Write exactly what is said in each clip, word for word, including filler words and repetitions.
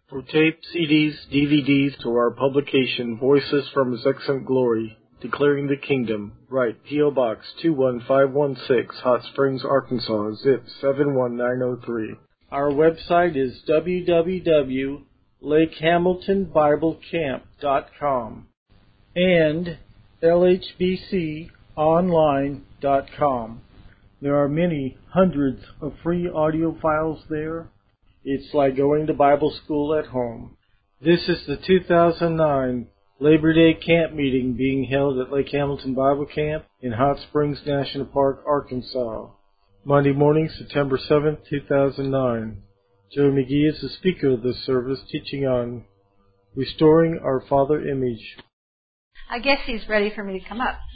For tape, C Ds, D V Ds, to our publication, Voices from His Excellent Glory, Declaring the Kingdom, write P O. Box two one five one six, Hot Springs, Arkansas, zip seven one nine zero three. Our website is w w w dot lake hamilton bible camp dot com and l h b c online dot com. There are many hundreds of free audio files there. It's like going to Bible school at home. This is the two thousand nine Labor Day camp meeting being held at Lake Hamilton Bible Camp in Hot Springs National Park, Arkansas. Monday morning, September seventh, two thousand nine. Joe McGee is the speaker of this service, teaching on Restoring Our Father Image. I guess he's ready for me to come up.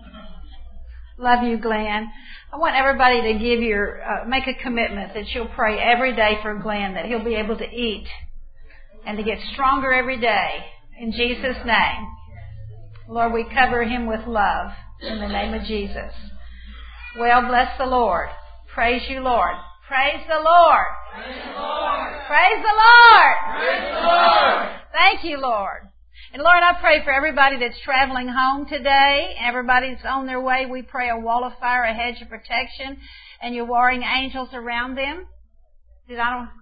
Love you, Glenn. I want everybody to give your, uh, make a commitment that you'll pray every day for Glenn, that he'll be able to eat and to get stronger every day. In Jesus' name. Lord, we cover him with love in the name of Jesus. Well, bless the Lord. Praise you, Lord. Praise the Lord. Praise the Lord. Praise the Lord. Praise the Lord. Thank you, Lord. And Lord, I pray for everybody that's traveling home today, everybody that's on their way. We pray a wall of fire, a hedge of protection, and your warring angels around them. Did I don't?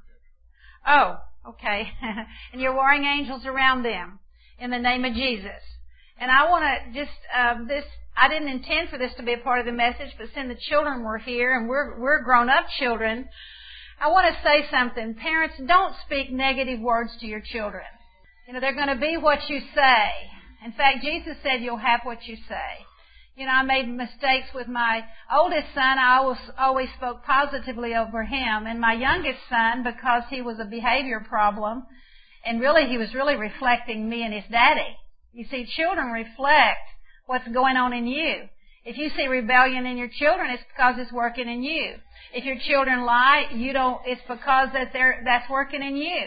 Oh, okay. And your warring angels around them in the name of Jesus. And I want to just, uh, this, I didn't intend for this to be a part of the message, but since the children were here and we're, we're grown-up children, I want to say something. Parents, don't speak negative words to your children. You know, they're going to be what you say. In fact, Jesus said you'll have what you say. You know, I made mistakes with my oldest son. I always, always spoke positively over him. And my youngest son, because he was a behavior problem, and really he was really reflecting me and his daddy. You see, children reflect what's going on in you. If you see rebellion in your children, it's because it's working in you. If your children lie, you don't, it's because that they're, that's working in you.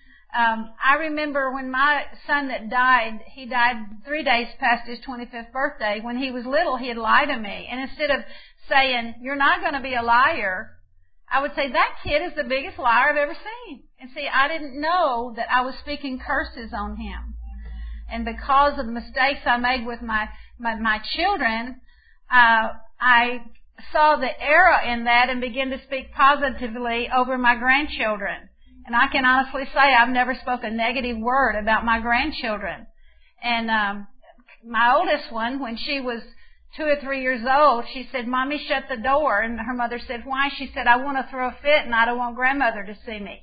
Um, I remember when my son that died, he died three days past his twenty-fifth birthday. When he was little, he'd lie to me. And instead of saying, you're not going to be a liar, I would say, that kid is the biggest liar I've ever seen. And see, I didn't know that I was speaking curses on him. And because of the mistakes I made with my, my, my children, uh, I saw the error in that and began to speak positively over my grandchildren. And I can honestly say I've never spoken a negative word about my grandchildren. And um, my oldest one, when she was two or three years old, she said, Mommy, shut the door. And her mother said, why? She said, I want to throw a fit and I don't want grandmother to see me.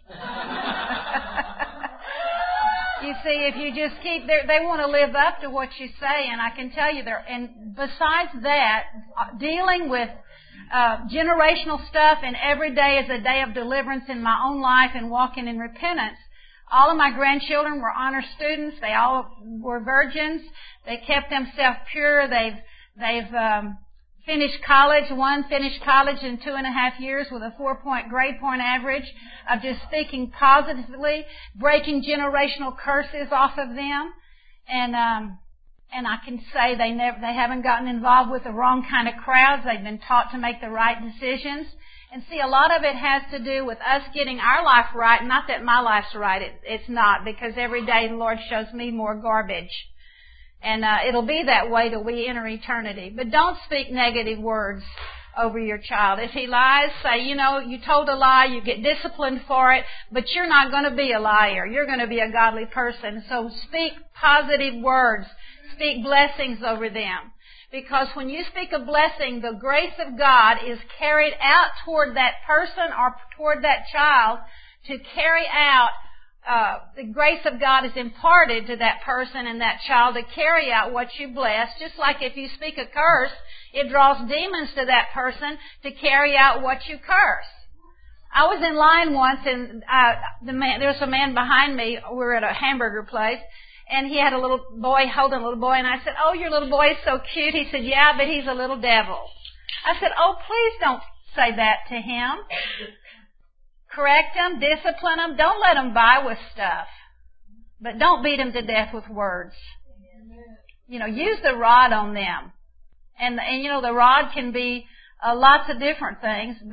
You see, if you just keep, they want to live up to what you say, and I can tell you there. And besides that, dealing with uh, generational stuff, and every day is a day of deliverance in my own life and walking in repentance. All of my grandchildren were honor students. They all were virgins. They kept themselves pure. They've they've um, finished college. One finished college in two and a half years with a four-point grade point average of just speaking positively, breaking generational curses off of them. And um, and I can say they never they haven't gotten involved with the wrong kind of crowds. They've been taught to make the right decisions. And see, a lot of it has to do with us getting our life right. Not that my life's right. It, it's not, because every day the Lord shows me more garbage. And uh, it'll be that way till we enter eternity. But don't speak negative words over your child. If he lies, say, you know, you told a lie, you get disciplined for it, but you're not going to be a liar. You're going to be a godly person. So speak positive words. Speak blessings over them. Because when you speak a blessing, the grace of God is carried out toward that person or toward that child to carry out. Uh, the grace of God is imparted to that person and that child to carry out what you bless. Just like if you speak a curse, it draws demons to that person to carry out what you curse. I was in line once, and uh, the man, there was a man behind me. We were at a hamburger place, and he had a little boy holding a little boy, and I said, "Oh, your little boy is so cute." He said, "Yeah, but he's a little devil." I said, "Oh, please don't say that to him. Correct him, discipline him. Don't let him buy with stuff. But don't beat him to death with words. You know, use the rod on them. And, and you know, the rod can be uh, lots of different things, but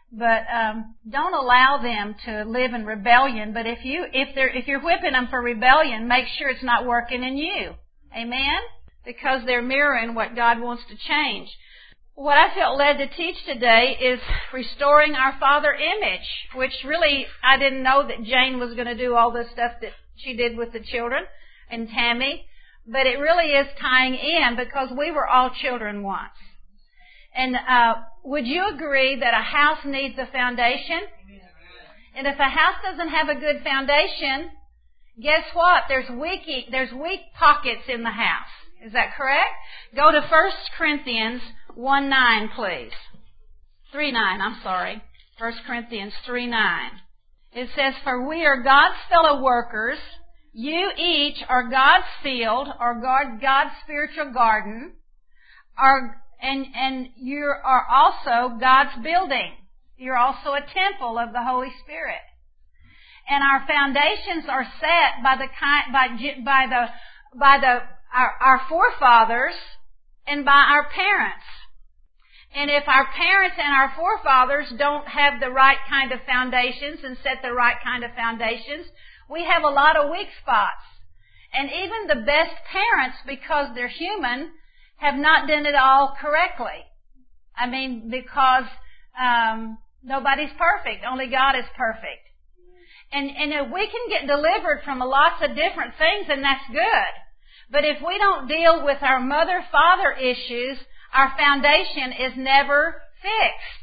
But um, don't allow them to live in rebellion. But if you if they're if you're whipping them for rebellion, make sure it's not working in you. Amen? Because they're mirroring what God wants to change. What I felt led to teach today is restoring our father image, which really I didn't know that Jane was going to do all the stuff that she did with the children and Tammy, but it really is tying in because we were all children once. And uh, would you agree that a house needs a foundation? And if a house doesn't have a good foundation, guess what? There's weak there's weak pockets in the house. Is that correct? Go to First Corinthians one nine, please. three nine, I'm sorry. First Corinthians three nine. It says, "For we are God's fellow workers. You each are God's field or God, God's spiritual garden. Are, and, and you are also God's building. You're also a temple of the Holy Spirit. And our foundations are set by the kind, by, by the, by the, our, our forefathers and by our parents. And if our parents and our forefathers don't have the right kind of foundations and set the right kind of foundations, we have a lot of weak spots. And even the best parents, because they're human, have not done it all correctly. I mean, because um, nobody's perfect. Only God is perfect. And, and if we can get delivered from lots of different things, and that's good. But if we don't deal with our mother-father issues, our foundation is never fixed.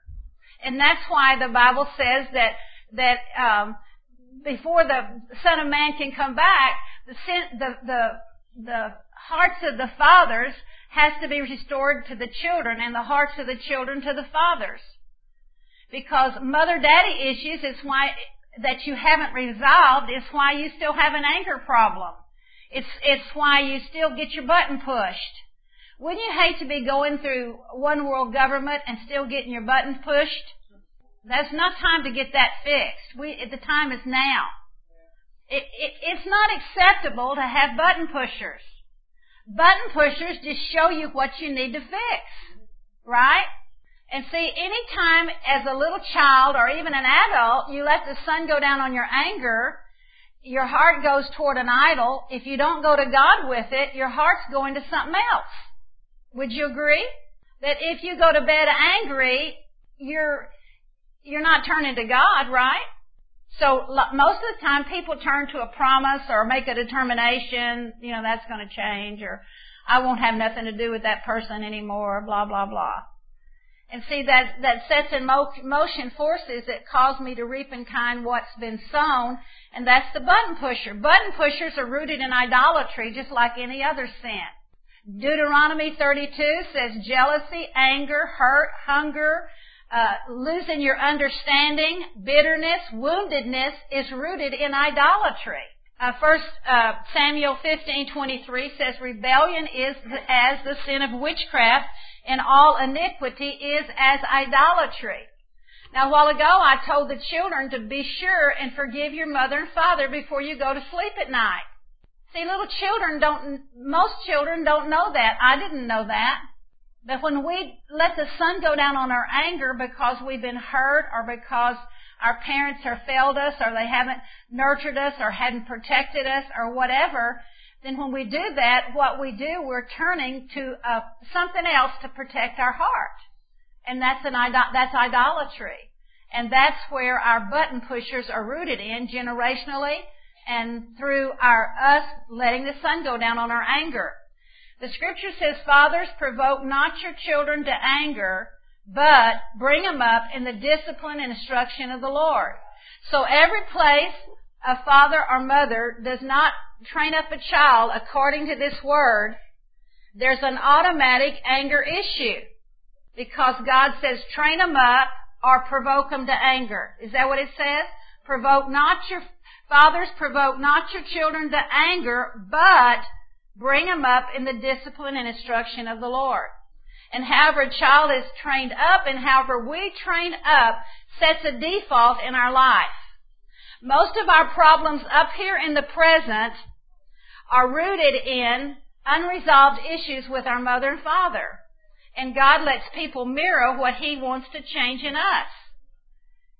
And that's why the Bible says that that um, before the Son of Man can come back, the, sin, the the the hearts of the fathers has to be restored to the children, and the hearts of the children to the fathers. Because mother-daddy issues is why that you haven't resolved is why you still have an anger problem. It's it's why you still get your button pushed. Wouldn't you hate to be going through one world government and still getting your buttons pushed? That's not time to get that fixed. We, the time is now. It, it, it's not acceptable to have button pushers. Button pushers just show you what you need to fix. Right? And see, any time as a little child or even an adult, you let the sun go down on your anger, your heart goes toward an idol. If you don't go to God with it, your heart's going to something else. Would you agree? That if you go to bed angry, you're, you're not turning to God, right? So most of the time people turn to a promise or make a determination, you know, that's going to change, or I won't have nothing to do with that person anymore, blah, blah, blah. And see, that, that sets in motion forces that cause me to reap in kind what's been sown, and that's the button pusher. Button pushers are rooted in idolatry just like any other sin. Deuteronomy thirty-two says jealousy, anger, hurt, hunger, uh, losing your understanding, bitterness, woundedness is rooted in idolatry. Uh, First uh, Samuel fifteen twenty-three says rebellion is as the sin of witchcraft, and all iniquity is as idolatry. Now, a while ago, I told the children to be sure and forgive your mother and father before you go to sleep at night. See, little children don't, most children don't know that. I didn't know that. That when we let the sun go down on our anger because we've been hurt or because our parents have failed us or they haven't nurtured us or hadn't protected us or whatever, then when we do that, what we do, we're turning to uh, something else to protect our heart. And that's an that's idolatry. And that's where our button pushers are rooted in generationally and through our us letting the sun go down on our anger. The scripture says, fathers, provoke not your children to anger, but bring them up in the discipline and instruction of the Lord. So every place a father or mother does not train up a child according to this word, there's an automatic anger issue. Because God says, train them up or provoke them to anger. Is that what it says? Provoke not your, fathers, provoke not your children to anger, but bring them up in the discipline and instruction of the Lord. And however a child is trained up and however we train up sets a default in our life. Most of our problems up here in the present are rooted in unresolved issues with our mother and father. And God lets people mirror what He wants to change in us.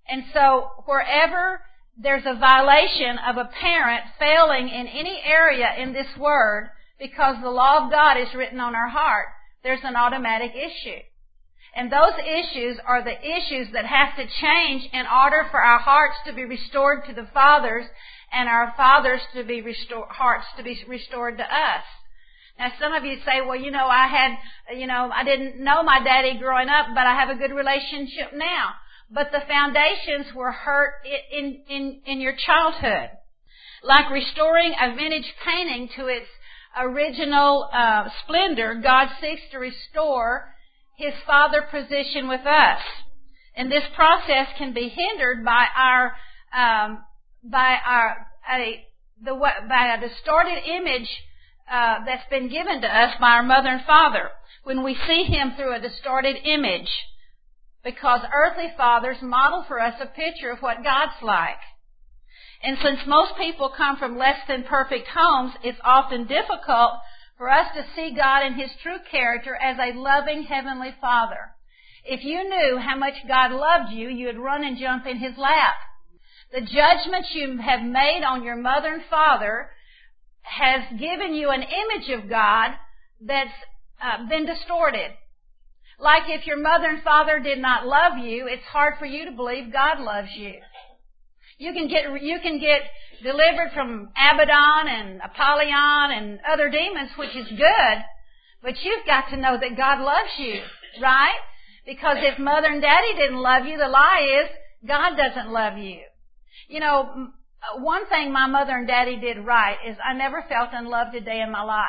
And so wherever there's a violation of a parent failing in any area in this Word, because the law of God is written on our heart, there's an automatic issue. And those issues are the issues that have to change in order for our hearts to be restored to the fathers and our fathers to be restored, hearts to be restored to us. Now, some of you say, well, you know, I had, you know, I didn't know my daddy growing up, but I have a good relationship now. But the foundations were hurt in, in, in your childhood. Like restoring a vintage painting to its original uh, splendor, God seeks to restore His Father position with us. And this process can be hindered by our, um, by our, a, the, by a distorted image uh, that's been given to us by our mother and father. When we see Him through a distorted image, because earthly fathers model for us a picture of what God's like. And since most people come from less than perfect homes, it's often difficult for us to see God in His true character as a loving Heavenly Father. If you knew how much God loved you, you would run and jump in His lap. The judgments you have made on your mother and father has given you an image of God that's uh, been distorted. Like if your mother and father did not love you, it's hard for you to believe God loves you. You can get you can get delivered from Abaddon and Apollyon and other demons, which is good, but you've got to know that God loves you, right? Because if mother and daddy didn't love you, the lie is God doesn't love you. You know, one thing my mother and daddy did right is I never felt unloved a day in my life.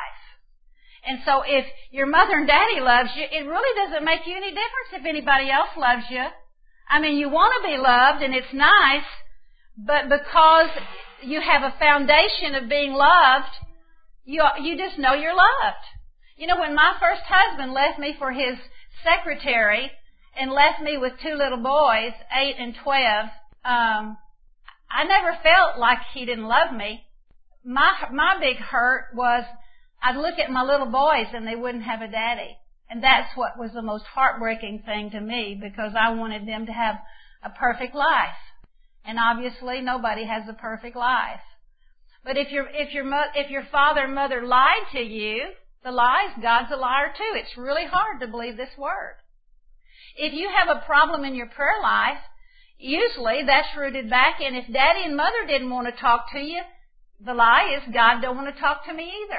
And so if your mother and daddy loves you, it really doesn't make you any difference if anybody else loves you. I mean, you want to be loved and it's nice, but because you have a foundation of being loved, you you just know you're loved. You know, when my first husband left me for his secretary and left me with two little boys, eight and twelve, um, I never felt like he didn't love me. My my big hurt was I'd look at my little boys and they wouldn't have a daddy. And that's what was the most heartbreaking thing to me, because I wanted them to have a perfect life. And obviously nobody has a perfect life. But if your if your if your father and mother lied to you, the lies, God's a liar too. It's really hard to believe this word. If you have a problem in your prayer life, usually that's rooted back in if daddy and mother didn't want to talk to you, the lie is God don't want to talk to me either.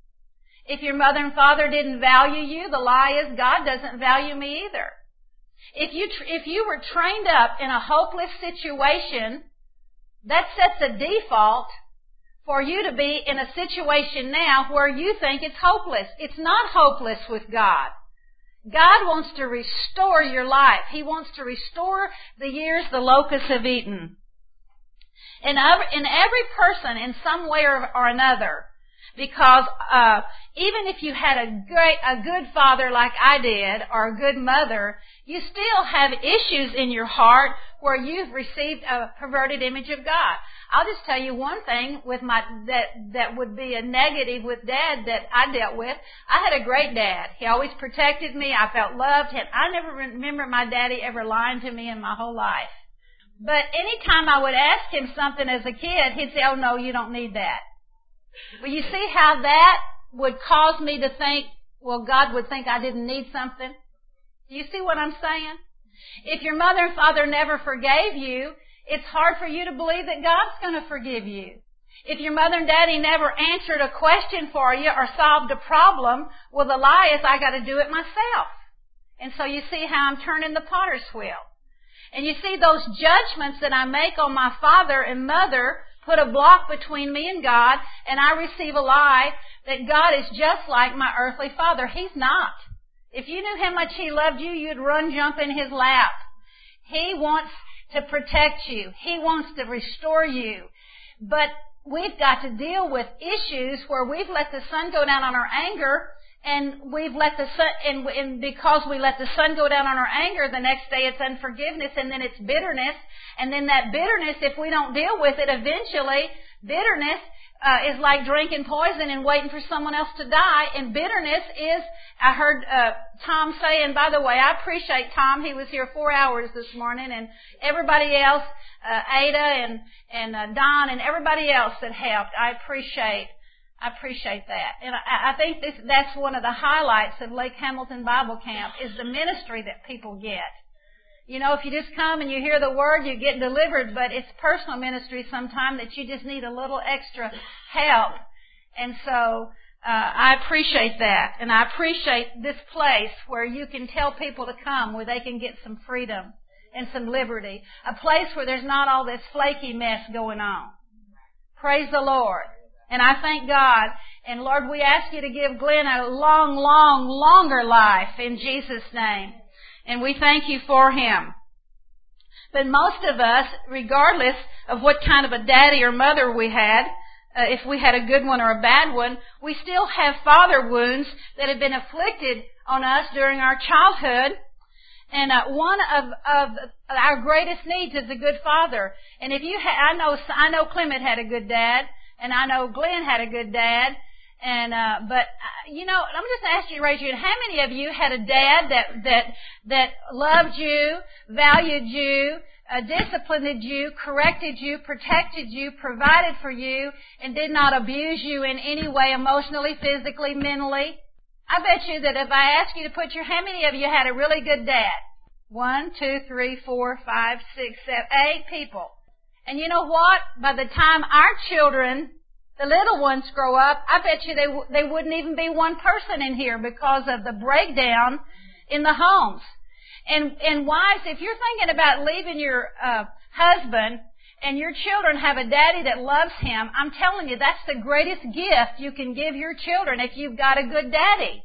If your mother and father didn't value you, the lie is God doesn't value me either. If you tr- if you were trained up in a hopeless situation, that sets a default for you to be in a situation now where you think it's hopeless. It's not hopeless with God. God wants to restore your life. He wants to restore the years the locusts have eaten. In every, in every person, in some way or, or another, because uh, even if you had a great, a good father like I did, or a good mother, you still have issues in your heart where you've received a perverted image of God. I'll just tell you one thing with my that that would be a negative with Dad that I dealt with. I had a great dad. He always protected me. I felt loved. And I never remember my daddy ever lying to me in my whole life. But any time I would ask him something as a kid, he'd say, "Oh no, you don't need that." Well, you see how that would cause me to think, well, God would think I didn't need something? Do you see what I'm saying? If your mother and father never forgave you, it's hard for you to believe that God's going to forgive you. If your mother and daddy never answered a question for you or solved a problem, well, the lie is I got to do it myself. And so you see how I'm turning the potter's wheel. And you see those judgments that I make on my father and mother put a block between me and God, and I receive a lie that God is just like my earthly father. He's not. If you knew how much He loved you, you'd run, jump in His lap. He wants to protect you. He wants to restore you. But we've got to deal with issues where we've let the sun go down on our anger, and we've let the sun, and, and because we let the sun go down on our anger, the next day it's unforgiveness, and then it's bitterness, and then that bitterness, if we don't deal with it, eventually bitterness uh, is like drinking poison and waiting for someone else to die. And bitterness is, I heard uh, Tom say, and by the way, I appreciate Tom. He was here four hours this morning, and everybody else, uh, Ada and, and uh, Don and everybody else that helped. I appreciate I appreciate that. And I, I think this, that's one of the highlights of Lake Hamilton Bible Camp is the ministry that people get. You know, if you just come and you hear the word, you get delivered, but it's personal ministry sometimes that you just need a little extra help. And so uh, I appreciate that. And I appreciate this place where you can tell people to come, where they can get some freedom and some liberty. A place where there's not all this flaky mess going on. Praise the Lord. And I thank God. And Lord, we ask you to give Glenn a long, long, longer life in Jesus' name. And we thank you for him. But most of us, regardless of what kind of a daddy or mother we had, uh, if we had a good one or a bad one, we still have father wounds that have been afflicted on us during our childhood. And uh, one of, of our greatest needs is a good father. And if you, ha- I know, I know Clement had a good dad. And I know Glenn had a good dad, and uh, but uh, you know, I'm just asking you to raise your hand. How many of you had a dad that that that loved you, valued you, uh, disciplined you, corrected you, protected you, provided for you, and did not abuse you in any way, emotionally, physically, mentally? I bet you that if I ask you to put your, how many of you had a really good dad? One, two, three, four, five, six, seven, eight people. And you know what? By the time our children, the little ones, grow up, I bet you they w- they wouldn't even be one person in here because of the breakdown in the homes. And and wives, if you're thinking about leaving your uh, husband and your children have a daddy that loves him, I'm telling you, that's the greatest gift you can give your children if you've got a good daddy.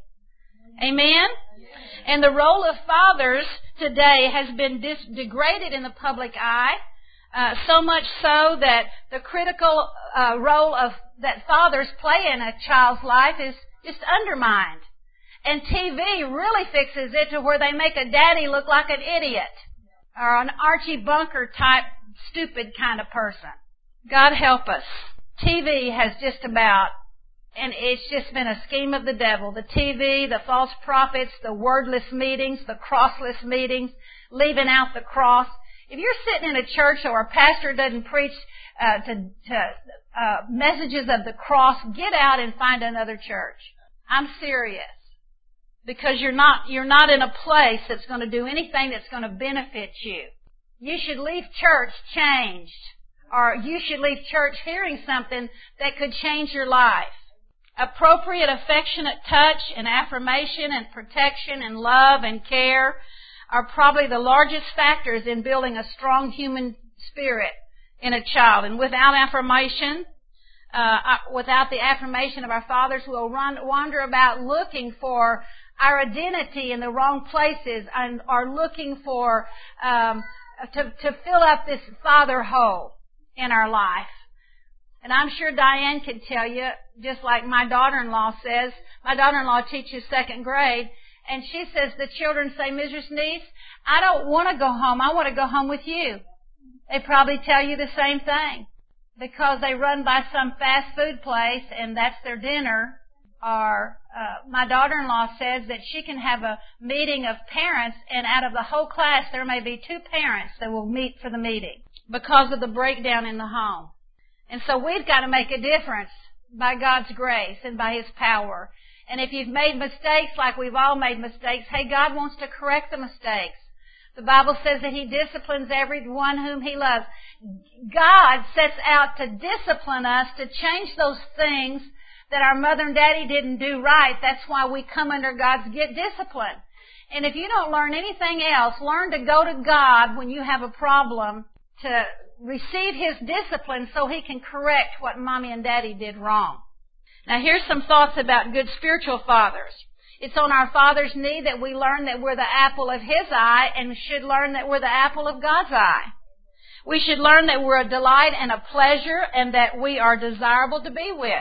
Amen? And the role of fathers today has been dis- degraded in the public eye. Uh, so much so that the critical uh, role of that fathers play in a child's life is just undermined. And T V really fixes it to where they make a daddy look like an idiot or an Archie Bunker type stupid kind of person. God help us. T V has just about, and it's just been a scheme of the devil. The T V, the false prophets, the wordless meetings, the crossless meetings, leaving out the cross. If you're sitting in a church or a pastor doesn't preach uh, to, to uh, messages of the cross, get out and find another church. I'm serious, because you're not you're not in a place that's going to do anything that's going to benefit you. You should leave church changed, or you should leave church hearing something that could change your life. Appropriate, affectionate touch and affirmation and protection and love and care are probably the largest factors in building a strong human spirit in a child. And without affirmation, uh, without the affirmation of our fathers, who will run, wander about looking for our identity in the wrong places and are looking for um, to, to fill up this father hole in our life. And I'm sure Diane could tell you, just like my daughter-in-law says. My daughter-in-law teaches second grade. And she says, the children say, Missus Neese, I don't want to go home. I want to go home with you. They probably tell you the same thing, because they run by some fast food place and that's their dinner. Or uh, my daughter-in-law says that she can have a meeting of parents, and out of the whole class there may be two parents that will meet for the meeting because of the breakdown in the home. And so we've got to make a difference by God's grace and by His power. And if you've made mistakes, like we've all made mistakes, hey, God wants to correct the mistakes. The Bible says that He disciplines everyone whom He loves. God sets out to discipline us, to change those things that our mother and daddy didn't do right. That's why we come under God's discipline. And if you don't learn anything else, learn to go to God when you have a problem, to receive His discipline so He can correct what mommy and daddy did wrong. Now here's some thoughts about good spiritual fathers. It's on our Father's knee that we learn that we're the apple of His eye, and should learn that we're the apple of God's eye. We should learn that we're a delight and a pleasure, and that we are desirable to be with.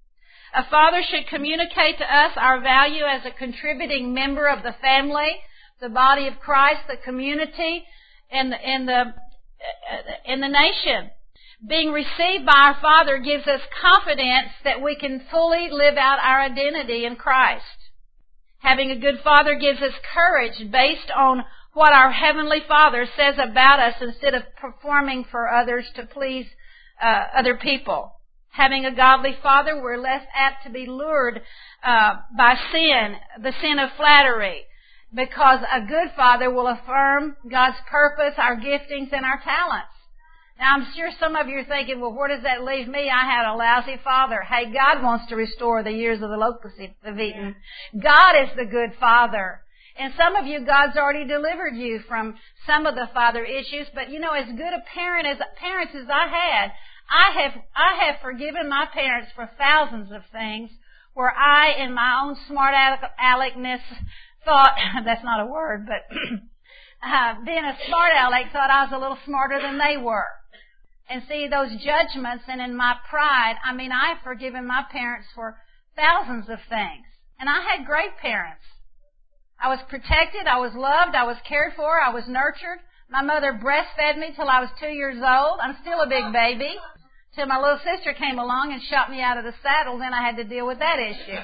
A father should communicate to us our value as a contributing member of the family, the body of Christ, the community, and the, and the, in the nation. Being received by our Father gives us confidence that we can fully live out our identity in Christ. Having a good Father gives us courage based on what our Heavenly Father says about us instead of performing for others to please uh, other people. Having a godly Father, we're less apt to be lured uh, by sin, the sin of flattery, because a good Father will affirm God's purpose, our giftings, and our talents. Now, I'm sure some of you are thinking, well, where does that leave me? I had a lousy father. Hey, God wants to restore the years of the locusts have eaten. God is the good Father. And some of you, God's already delivered you from some of the father issues. But, you know, as good a parent as parents as I had, I have I have forgiven my parents for thousands of things where I, in my own smart aleckness, thought, that's not a word, but uh, being a smart aleck, thought I was a little smarter than they were. And see, those judgments, and in my pride, I mean, I've forgiven my parents for thousands of things. And I had great parents. I was protected, I was loved, I was cared for, I was nurtured. My mother breastfed me till I was two years old. I'm still a big baby. Till my little sister came along and shot me out of the saddle, then I had to deal with that issue.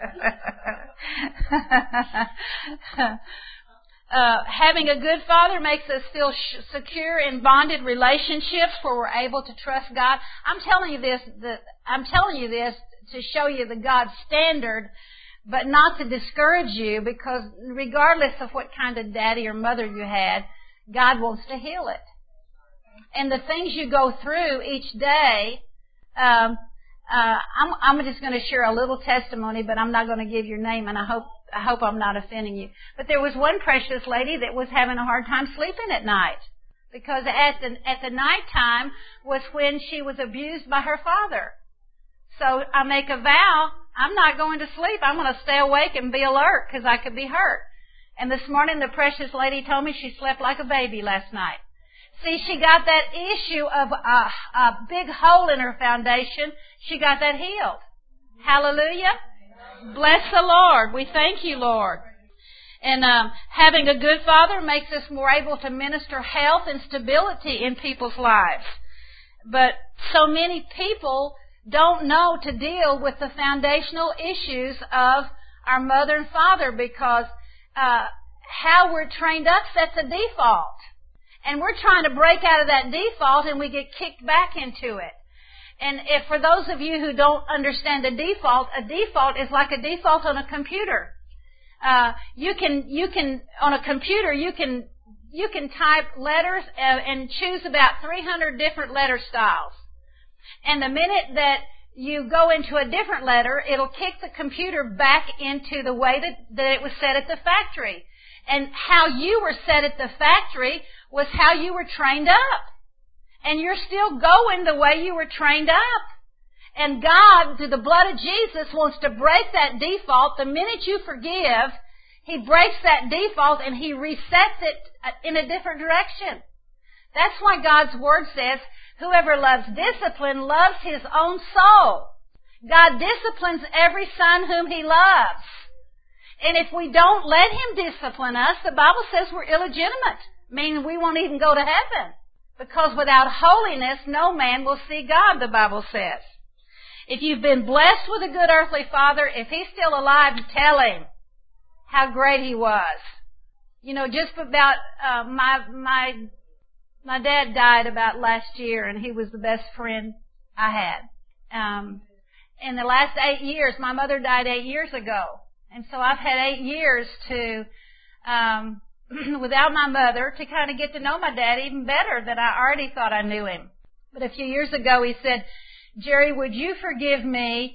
uh, having a good father makes us feel sh- secure in bonded relationships where we're able to trust God. I'm telling you this, the, I'm telling you this to show you the God's standard, but not to discourage you, because regardless of what kind of daddy or mother you had, God wants to heal it. And the things you go through each day, um, uh, I'm, I'm just going to share a little testimony, but I'm not going to give your name, and I hope I hope I'm not offending you. But there was one precious lady that was having a hard time sleeping at night, because at the at the nighttime was when she was abused by her father. So I make a vow, I'm not going to sleep. I'm going to stay awake and be alert, because I could be hurt. And this morning the precious lady told me she slept like a baby last night. See, she got that issue of a, a big hole in her foundation. She got that healed. Hallelujah. Bless the Lord. We thank you, Lord. And um, having a good father makes us more able to minister health and stability in people's lives. But so many people don't know to deal with the foundational issues of our mother and father, because uh, how we're trained up sets a default. And we're trying to break out of that default, and we get kicked back into it. And if for those of you who don't understand a default, a default is like a default on a computer. Uh, you can, you can, on a computer, you can, you can type letters uh, and choose about three hundred different letter styles. And the minute that you go into a different letter, it'll kick the computer back into the way that, that it was set at the factory. And how you were set at the factory was how you were trained up. And you're still going the way you were trained up. And God, through the blood of Jesus, wants to break that default. The minute you forgive, He breaks that default and He resets it in a different direction. That's why God's Word says, whoever loves discipline loves his own soul. God disciplines every son whom He loves. And if we don't let Him discipline us, the Bible says we're illegitimate, meaning we won't even go to heaven. Because without holiness, no man will see God, the Bible says. If you've been blessed with a good earthly father, if he's still alive, tell him how great he was. You know, just about, uh, my, my, my dad died about last year, and he was the best friend I had. Um, in the last eight years, my mother died eight years ago. And so I've had eight years to, um, without my mother, to kind of get to know my dad even better than I already thought I knew him. But a few years ago he said, Jerry, would you forgive me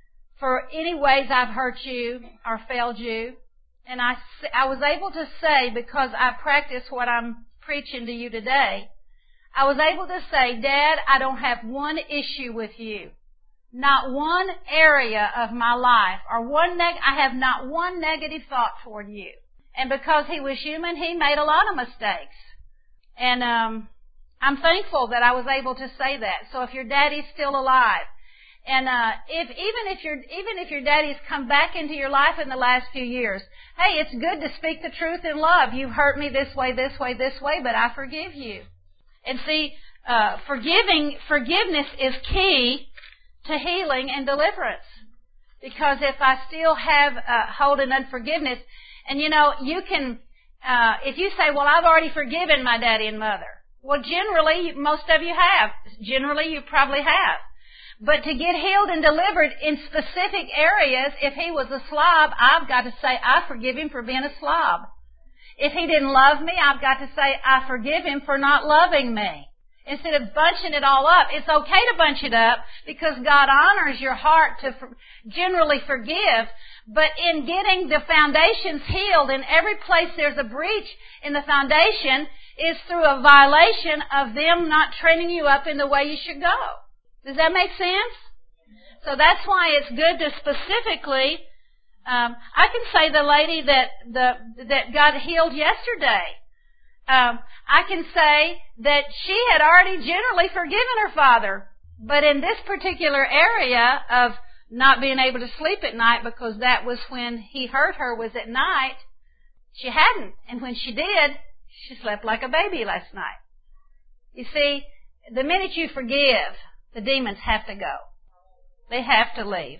for any ways I've hurt you or failed you? And I, I was able to say, because I practice what I'm preaching to you today, I was able to say, Dad, I don't have one issue with you. Not one area of my life, or one neg- I have not one negative thought toward you. And because he was human, he made a lot of mistakes. And um, I'm thankful that I was able to say that. So if your daddy's still alive, and uh, if even if your even if your daddy's come back into your life in the last few years, hey, it's good to speak the truth in love. You've hurt me this way, this way, this way, but I forgive you. And see, uh, forgiving, forgiveness is key to healing and deliverance. Because if I still have uh, hold in unforgiveness, and you know, you can, uh, if you say, well, I've already forgiven my daddy and mother. Well, generally, most of you have. Generally, you probably have. But to get healed and delivered in specific areas, if he was a slob, I've got to say, I forgive him for being a slob. If he didn't love me, I've got to say, I forgive him for not loving me. Instead of bunching it all up, it's okay to bunch it up because God honors your heart to for, generally forgive. But in getting the foundations healed, in every place there's a breach in the foundation, is through a violation of them not training you up in the way you should go. Does that make sense? So that's why it's good to specifically, um, I can say the lady that the that got healed yesterday, um, I can say that she had already generally forgiven her father, but in this particular area of not being able to sleep at night because that was when he hurt her was at night, she hadn't. And when she did, she slept like a baby last night. You see, the minute you forgive, the demons have to go. They have to leave.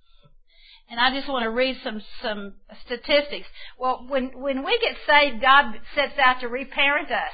And I just want to read some some statistics. Well, when when we get saved, God sets out to reparent us,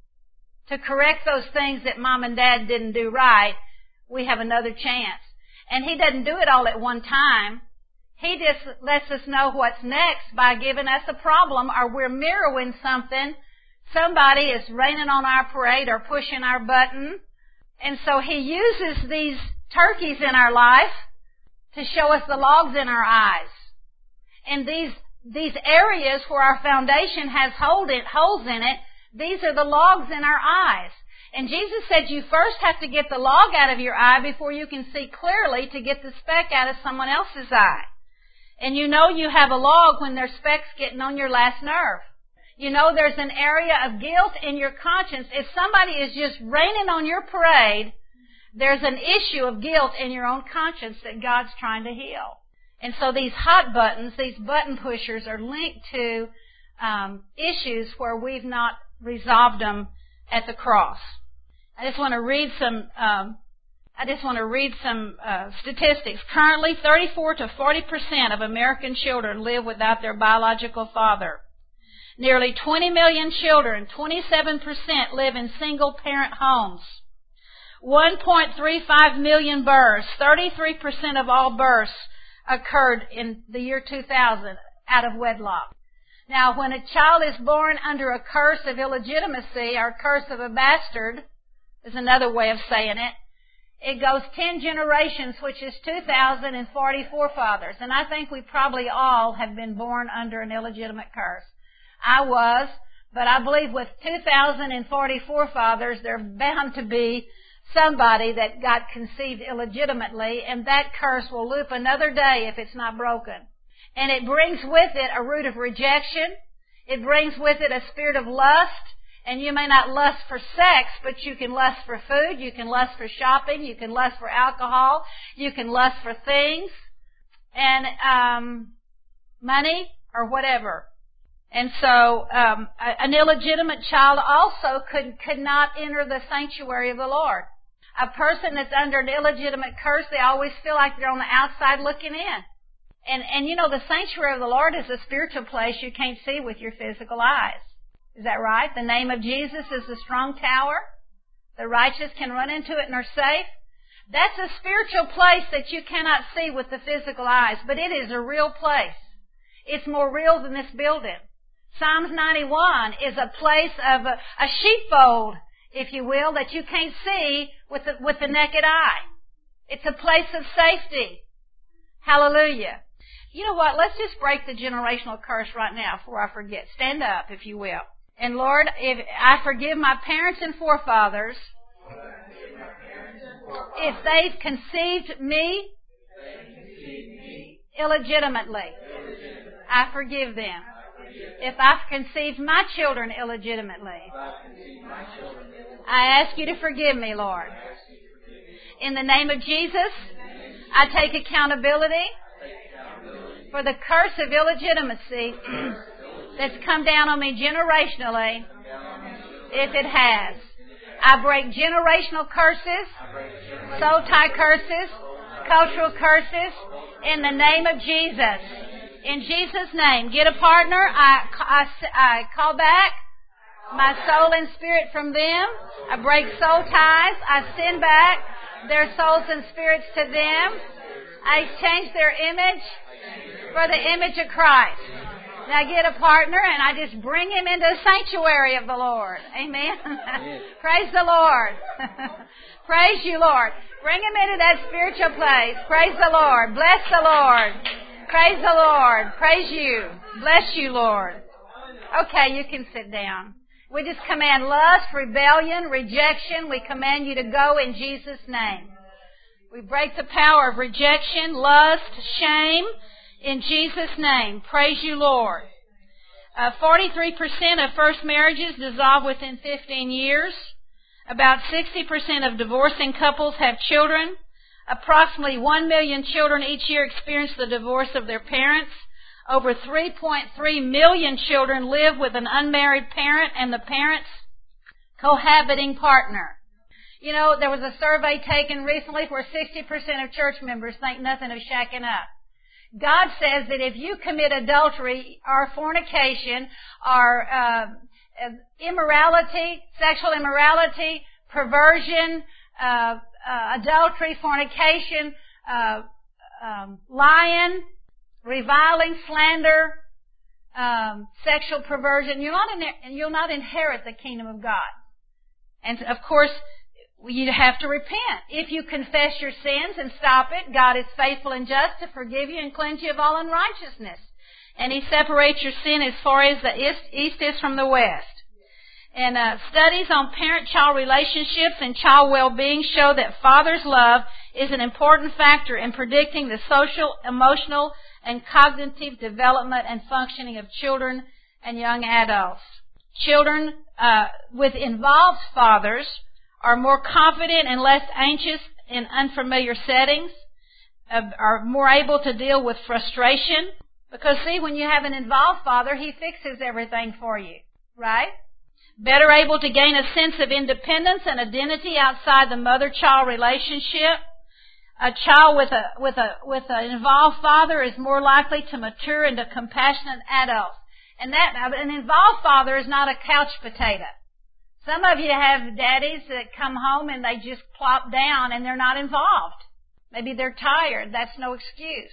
to correct those things that mom and dad didn't do right. We have another chance. And he doesn't do it all at one time. He just lets us know what's next by giving us a problem, or we're mirroring something. Somebody is raining on our parade or pushing our button. And so he uses these turkeys in our life to show us the logs in our eyes. And these these areas where our foundation has hold it, holes in it, these are the logs in our eyes. And Jesus said you first have to get the log out of your eye before you can see clearly to get the speck out of someone else's eye. And you know you have a log when there's specks getting on your last nerve. You know there's an area of guilt in your conscience. If somebody is just raining on your parade, there's an issue of guilt in your own conscience that God's trying to heal. And so these hot buttons, these button pushers are linked to um, issues where we've not resolved them at the cross. I just want to read some. Um, I just want to read some uh, statistics. Currently, thirty-four to forty percent of American children live without their biological father. Nearly twenty million children, twenty-seven percent, live in single-parent homes. one point three five million births, thirty-three percent of all births occurred in the year two thousand out of wedlock. Now, when a child is born under a curse of illegitimacy or curse of a bastard, is another way of saying it, it goes ten generations, which is two thousand forty forefathers. And I think we probably all have been born under an illegitimate curse. I was, but I believe with two thousand forty forefathers, there's bound to be somebody that got conceived illegitimately, and that curse will loop another day if it's not broken. And it brings with it a root of rejection. It brings with it a spirit of lust. And you may not lust for sex, but you can lust for food, you can lust for shopping, you can lust for alcohol, you can lust for things, and um, money or whatever. And so um, an illegitimate child also could, could not enter the sanctuary of the Lord. A person that's under an illegitimate curse, they always feel like they're on the outside looking in. And, and you know, the sanctuary of the Lord is a spiritual place you can't see with your physical eyes. Is that right? The name of Jesus is a strong tower. The righteous can run into it and are safe. That's a spiritual place that you cannot see with the physical eyes, but it is a real place. It's more real than this building. Psalms ninety-one is a place of a, a sheepfold, if you will, that you can't see with the, with the naked eye. It's a place of safety. Hallelujah. You know what? Let's just break the generational curse right now before I forget. Stand up, if you will. And Lord, if I forgive my parents and forefathers, if they've conceived me illegitimately, I forgive them. If I've conceived my children illegitimately, I ask you to forgive me, Lord. In the name of Jesus, I take accountability for the curse of illegitimacy that's come down on me generationally, if it has. I break generational curses, soul tie curses, cultural curses, in the name of Jesus. In Jesus' name, get a partner. I, I, I call back my soul and spirit from them. I break soul ties. I send back their souls and spirits to them. I exchange their image for the image of Christ. Now get a partner, and I just bring him into the sanctuary of the Lord. Amen. Praise the Lord. Praise you, Lord. Bring him into that spiritual place. Praise the Lord. Bless the Lord. Praise the Lord. Praise you. Bless you, Lord. Okay, you can sit down. We just command lust, rebellion, rejection. We command you to go in Jesus' name. We break the power of rejection, lust, shame, in Jesus' name. Praise you, Lord. Uh, forty-three percent of first marriages dissolve within fifteen years. About sixty percent of divorcing couples have children. Approximately one million children each year experience the divorce of their parents. Over three point three million children live with an unmarried parent and the parent's cohabiting partner. You know, there was a survey taken recently where sixty percent of church members think nothing of shacking up. God says that if you commit adultery or fornication or uh, immorality, sexual immorality, perversion, uh, uh, adultery, fornication, uh, um, lying, reviling, slander, um, sexual perversion, you'll not, in, you'll not inherit the kingdom of God. And of course, you have to repent. If you confess your sins and stop it, God is faithful and just to forgive you and cleanse you of all unrighteousness. And He separates your sin as far as the east, east is from the west. And uh, studies on parent-child relationships and child well-being show that father's love is an important factor in predicting the social, emotional, and cognitive development and functioning of children and young adults. Children uh, with involved fathers are more confident and less anxious in unfamiliar settings, uh, are more able to deal with frustration. Because, see, when you have an involved father, he fixes everything for you, right? Better able to gain a sense of independence and identity outside the mother-child relationship. A child with a with a with an involved father is more likely to mature into compassionate adults. And that an involved father is not a couch potato. Some of you have daddies that come home and they just plop down and they're not involved. Maybe they're tired. That's no excuse.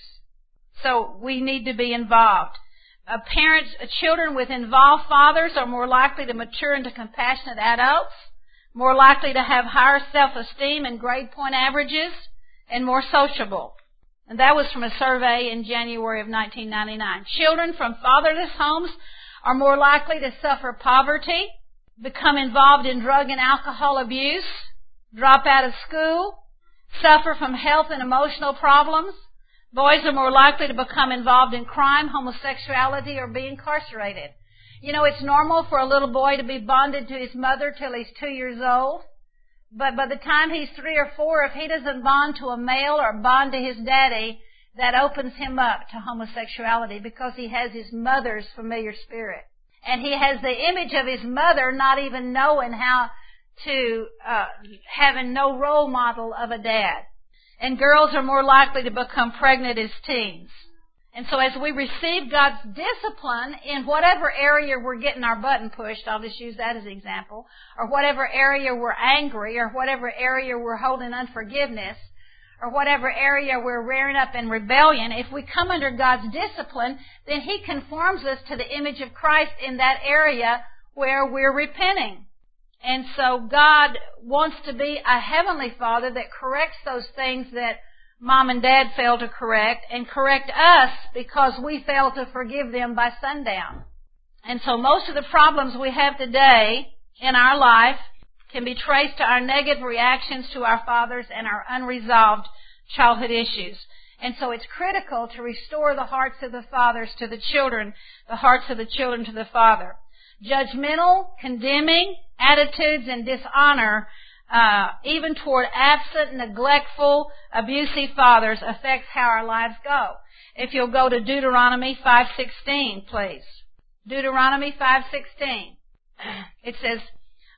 So we need to be involved. Uh, parents, uh, children with involved fathers are more likely to mature into compassionate adults, more likely to have higher self-esteem and grade point averages, and more sociable. And that was from a survey in January of nineteen ninety-nine. Children from fatherless homes are more likely to suffer poverty, become involved in drug and alcohol abuse, drop out of school, suffer from health and emotional problems. Boys are more likely to become involved in crime, homosexuality, or be incarcerated. You know, it's normal for a little boy to be bonded to his mother till he's two years old. But by the time he's three or four, if he doesn't bond to a male or bond to his daddy, that opens him up to homosexuality because he has his mother's familiar spirit. And he has the image of his mother not even knowing how to, uh, having no role model of a dad. And girls are more likely to become pregnant as teens. And so as we receive God's discipline in whatever area we're getting our button pushed, I'll just use that as an example, or whatever area we're angry, or whatever area we're holding unforgiveness, or whatever area we're rearing up in rebellion, if we come under God's discipline, then He conforms us to the image of Christ in that area where we're repenting. And so God wants to be a heavenly Father that corrects those things that Mom and Dad fail to correct, and correct us because we fail to forgive them by sundown. And so most of the problems we have today in our life can be traced to our negative reactions to our fathers and our unresolved childhood issues. And so it's critical to restore the hearts of the fathers to the children, the hearts of the children to the father. Judgmental, condemning attitudes and dishonor, uh, even toward absent, neglectful, abusive fathers, affects how our lives go. If you'll go to Deuteronomy five sixteen, please. Deuteronomy five sixteen. It says,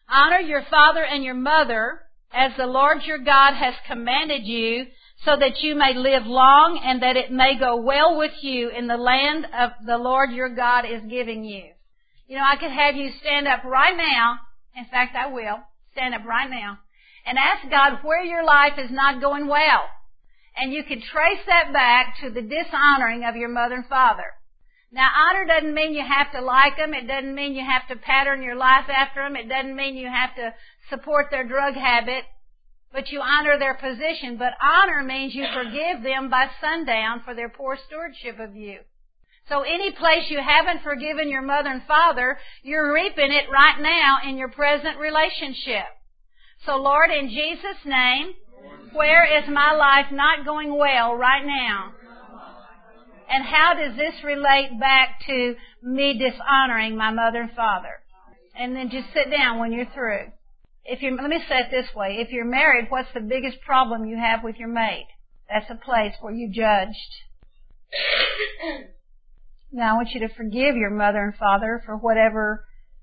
Honor your father and your mother, as the Lord your God has commanded you, so that you may live long and that it may go well with you in the land of the Lord your God is giving you. You know, I could have you stand up right now. In fact, I will. Stand up right now. And ask God where your life is not going well. And you can trace that back to the dishonoring of your mother and father. Now, honor doesn't mean you have to like them. It doesn't mean you have to pattern your life after them. It doesn't mean you have to support their drug habit. But you honor their position. But honor means you forgive them by sundown for their poor stewardship of you. So any place you haven't forgiven your mother and father, you're reaping it right now in your present relationship. So Lord, in Jesus' name, where is my life not going well right now? And how does this relate back to me dishonoring my mother and father? And then just sit down when you're through. If you're, let me say it this way. If you're married, what's the biggest problem you have with your mate? That's a place where you judged. Now I want you to forgive your mother and father for whatever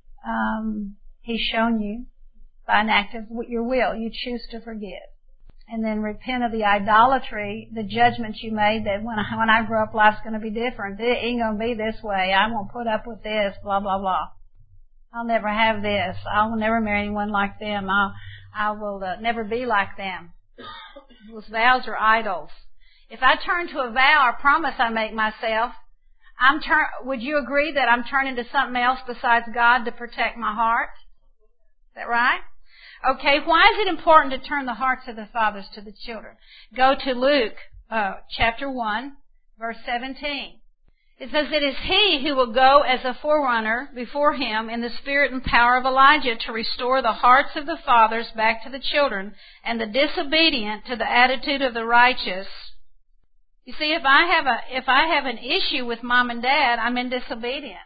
um, he's shown you by an act of your will. You choose to forgive. And then repent of the idolatry, the judgment you made that when I, when I grow up, life's going to be different. It ain't going to be this way. I won't put up with this, blah, blah, blah. I'll never have this. I will never marry anyone like them. I'll, I will uh, never be like them. Those vows are idols. If I turn to a vow or promise I make myself, I'm turn. Would you agree that I'm turning to something else besides God to protect my heart? Is that right? Okay, why is it important to turn the hearts of the fathers to the children? Go to Luke uh, chapter one, verse seventeen. It says, "It is he who will go as a forerunner before him in the spirit and power of Elijah to restore the hearts of the fathers back to the children and the disobedient to the attitude of the righteous." You see, if I have a if I have an issue with mom and dad, I'm in disobedience.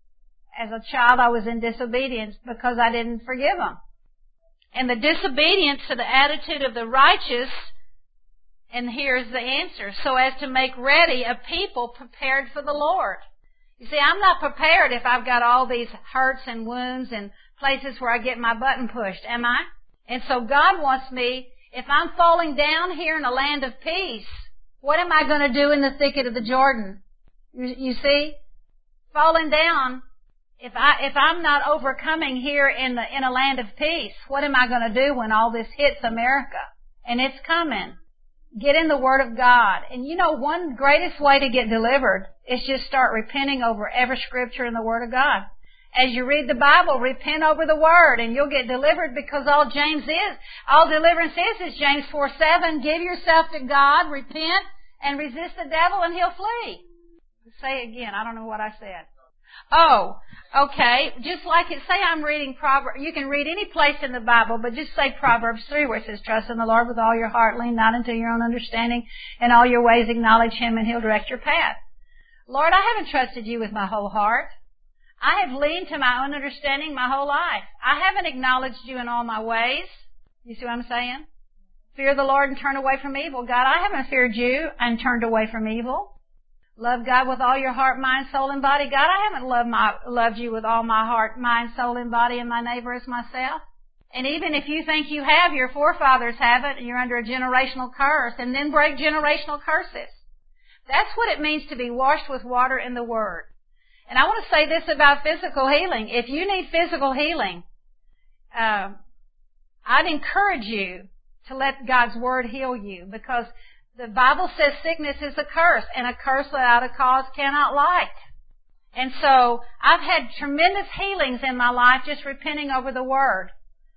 As a child, I was in disobedience because I didn't forgive them. And the disobedience to the attitude of the righteous, and here's the answer, so as to make ready a people prepared for the Lord. You see, I'm not prepared if I've got all these hurts and wounds and places where I get my button pushed, am I? And so God wants me, if I'm falling down here in a land of peace, what am I going to do in the thicket of the Jordan? You, you see, falling down. If I if I'm not overcoming here in the in a land of peace, what am I going to do when all this hits America? And it's coming. Get in the Word of God. And you know, one greatest way to get delivered is just start repenting over every scripture in the Word of God. As you read the Bible, repent over the Word, and you'll get delivered, because all James is, all deliverance is, is James four seven. Give yourself to God, repent, and resist the devil, and he'll flee. Say it again. I don't know what I said. Oh, okay. Just like it, say I'm reading Proverbs. You can read any place in the Bible, but just say Proverbs three, where it says, "Trust in the Lord with all your heart, lean not into your own understanding, in all your ways acknowledge Him, and He'll direct your path." Lord, I haven't trusted you with my whole heart. I have leaned to my own understanding my whole life. I haven't acknowledged you in all my ways. You see what I'm saying? Fear the Lord and turn away from evil. God, I haven't feared you and turned away from evil. Love God with all your heart, mind, soul, and body. God, I haven't loved my, loved you with all my heart, mind, soul, and body, and my neighbor as myself. And even if you think you have, your forefathers haven't, and you're under a generational curse, and then break generational curses. That's what it means to be washed with water in the Word. And I want to say this about physical healing. If you need physical healing, uh, I'd encourage you to let God's Word heal you, because the Bible says sickness is a curse, and a curse without a cause cannot light. And so I've had tremendous healings in my life just repenting over the Word.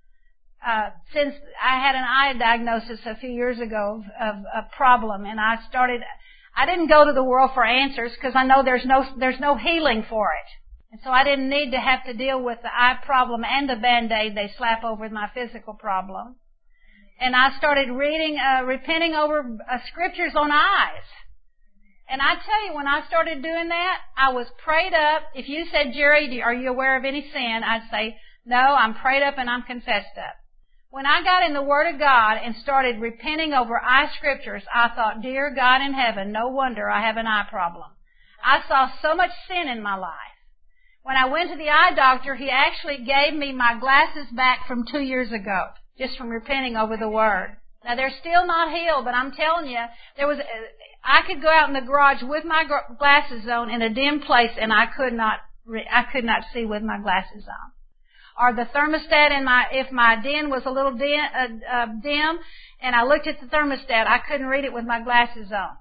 Uh, since I had an eye diagnosis a few years ago of a problem, and I started, I didn't go to the world for answers, because I know there's no, there's no healing for it. And so I didn't need to have to deal with the eye problem and the Band-Aid they slap over my physical problem. And I started reading, uh, repenting over uh, scriptures on eyes. And I tell you, when I started doing that, I was prayed up. If you said, "Jerry, are you aware of any sin?" I'd say, "No, I'm prayed up and I'm confessed up." When I got in the Word of God and started repenting over eye scriptures, I thought, dear God in heaven, no wonder I have an eye problem. I saw so much sin in my life. When I went to the eye doctor, he actually gave me my glasses back from two years ago, just from repenting over the Word. Now, they're still not healed, but I'm telling you, there was, I could go out in the garage with my glasses on in a dim place, and I could not, I could not see with my glasses on. Or the thermostat in my, if my den was a little dim, uh, uh, dim, and I looked at the thermostat, I couldn't read it with my glasses on.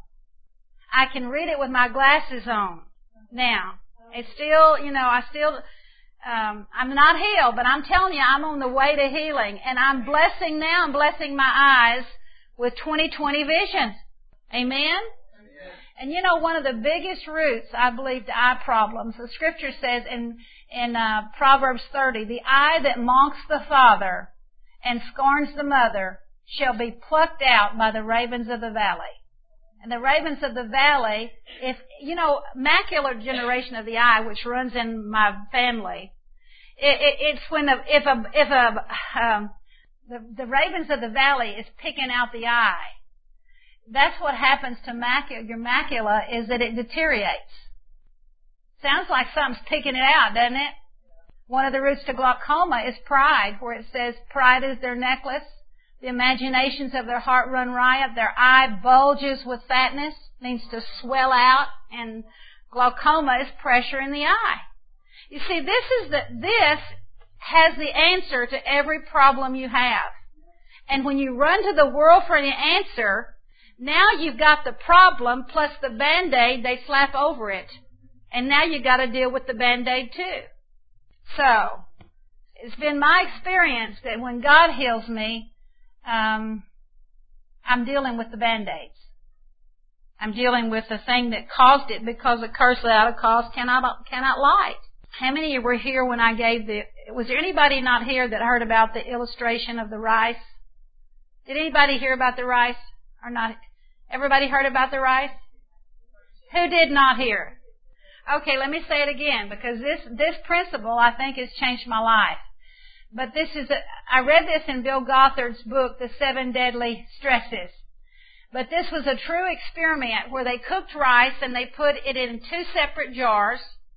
I can read it with my glasses on now. It's still, you know, I still, um, I'm not healed, but I'm telling you, I'm on the way to healing. And I'm blessing now, I'm blessing my eyes with twenty twenty vision. Amen? Amen? And you know, one of the biggest roots, I believe, to eye problems, the Scripture says in, in uh, Proverbs thirty, the eye that mocks the father and scorns the mother shall be plucked out by the ravens of the valley. And the ravens of the valley, if, you know, macular degeneration of the eye, which runs in my family, it, it, it's when a, if a, if a, um, the, the ravens of the valley is picking out the eye. That's what happens to macula, your macula, is that it deteriorates. Sounds like something's picking it out, doesn't it? One of the roots to glaucoma is pride, where it says pride is their necklace. The imaginations of their heart run riot. Their eye bulges with fatness, means to swell out, and glaucoma is pressure in the eye. You see, this is the, this has the answer to every problem you have. And when you run to the world for the answer, now you've got the problem plus the Band-Aid they slap over it. And now you've got to deal with the Band-Aid too. So, it's been my experience that when God heals me, Um, I'm dealing with the Band-Aids. I'm dealing with the thing that caused it, because a curse without a cause cannot cannot light. How many of you were here when I gave the... Was there anybody not here that heard about the illustration of the rice? Did anybody hear about the rice? Or not? Everybody heard about the rice? Who did not hear? Okay, let me say it again, because this, this principle, I think, has changed my life. But this is, a, I read this in Bill Gothard's book, The Seven Deadly Stresses. But this was a true experiment where they cooked rice and they put it in two separate jars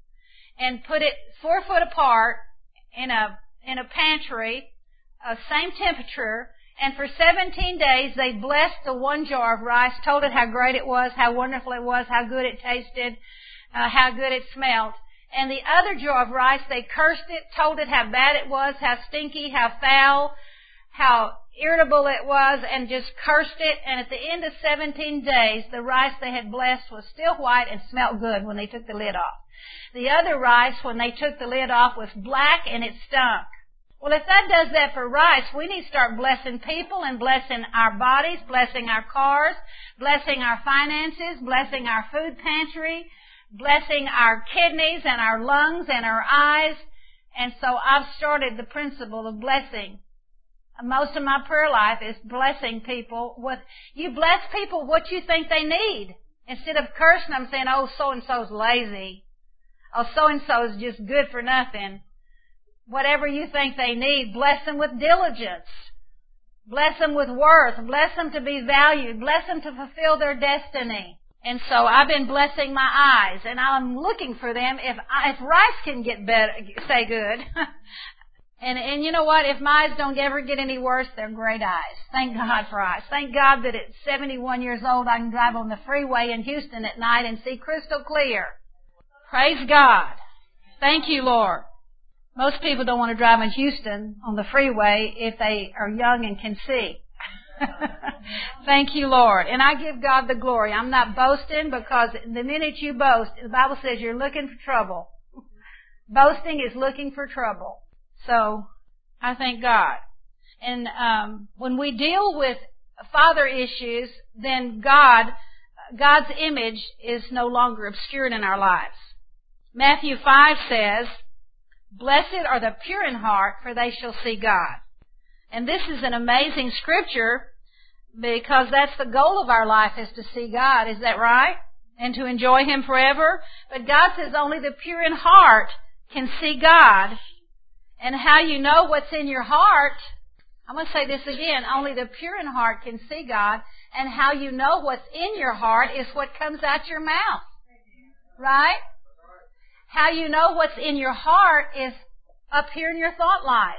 and put it four foot apart in a, in a pantry, uh, same temperature, and for seventeen days they blessed the one jar of rice, told it how great it was, how wonderful it was, how good it tasted, uh, how good it smelled. And the other jar of rice, they cursed it, told it how bad it was, how stinky, how foul, how irritable it was, and just cursed it. And at the end of seventeen days, the rice they had blessed was still white and smelled good when they took the lid off. The other rice, when they took the lid off, was black and it stunk. Well, if that does that for rice, we need to start blessing people and blessing our bodies, blessing our cars, blessing our finances, blessing our food pantry, blessing our kidneys and our lungs and our eyes. And so I've started the principle of blessing. Most of my prayer life is blessing people with, you bless people what you think they need. Instead of cursing them saying, oh, so-and-so's lazy. Oh, so-and-so is just good for nothing. Whatever you think they need, bless them with diligence. Bless them with worth. Bless them to be valued. Bless them to fulfill their destiny. And so I've been blessing my eyes, and I'm looking for them. If if rice can get better, say good. and and you know what? If my eyes don't ever get any worse, they're great eyes. Thank God for eyes. Thank God that at seventy-one years old, I can drive on the freeway in Houston at night and see crystal clear. Praise God. Thank you, Lord. Most people don't want to drive in Houston on the freeway if they are young and can see. Thank you, Lord. And I give God the glory. I'm not boasting, because the minute you boast, the Bible says you're looking for trouble. Boasting is looking for trouble. So I thank God. And um, when we deal with father issues, then God, God's image is no longer obscured in our lives. Matthew five says, blessed are the pure in heart, for they shall see God. And this is an amazing scripture, because that's the goal of our life, is to see God. Is that right? And to enjoy Him forever. But God says only the pure in heart can see God. And how you know what's in your heart, I'm going to say this again, only the pure in heart can see God. And how you know what's in your heart is what comes out your mouth. Right? How you know what's in your heart is up here in your thought life.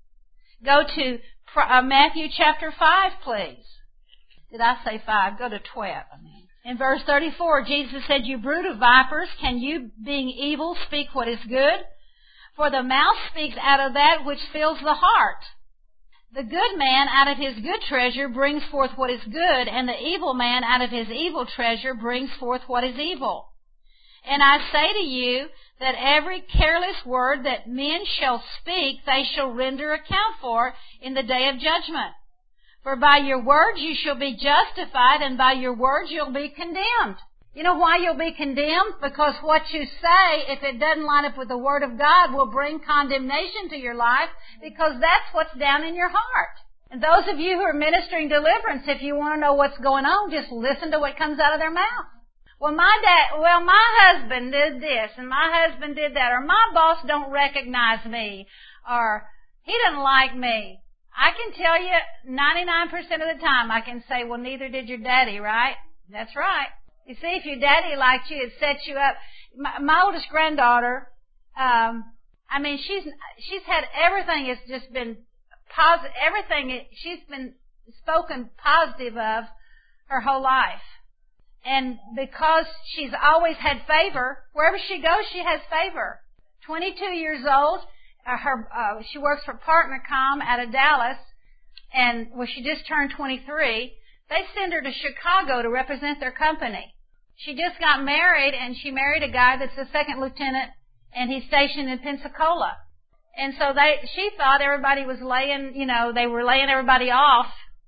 Go to uh, Matthew chapter five, please. Did I say five? Go to twelve. I mean. In verse thirty-four, Jesus said, "You brood of vipers, can you, being evil, speak what is good? For the mouth speaks out of that which fills the heart. The good man out of his good treasure brings forth what is good, and the evil man out of his evil treasure brings forth what is evil. And I say to you that every careless word that men shall speak, they shall render account for in the day of judgment. For by your words you shall be justified, and by your words you'll be condemned." You know why you'll be condemned? Because what you say, if it doesn't line up with the Word of God, will bring condemnation to your life, because that's what's down in your heart. And those of you who are ministering deliverance, if you want to know what's going on, just listen to what comes out of their mouth. Well, my dad, well, my husband did this, and my husband did that, or my boss don't recognize me, or he doesn't like me. I can tell you ninety-nine percent of the time I can say, well, neither did your daddy, right? That's right. You see, if your daddy liked you, it sets you up. My, my oldest granddaughter, um, I mean, she's she's had everything. It's just been positive. Everything she's been spoken positive of her whole life, and because she's always had favor, wherever she goes, she has favor. twenty-two years old. Uh, her uh, she works for PartnerCom out of Dallas, and well, she just turned twenty-three. They send her to Chicago to represent their company. She just got married, and she married a guy that's a second lieutenant, and he's stationed in Pensacola. And so they, she thought everybody was laying, you know, they were laying everybody off,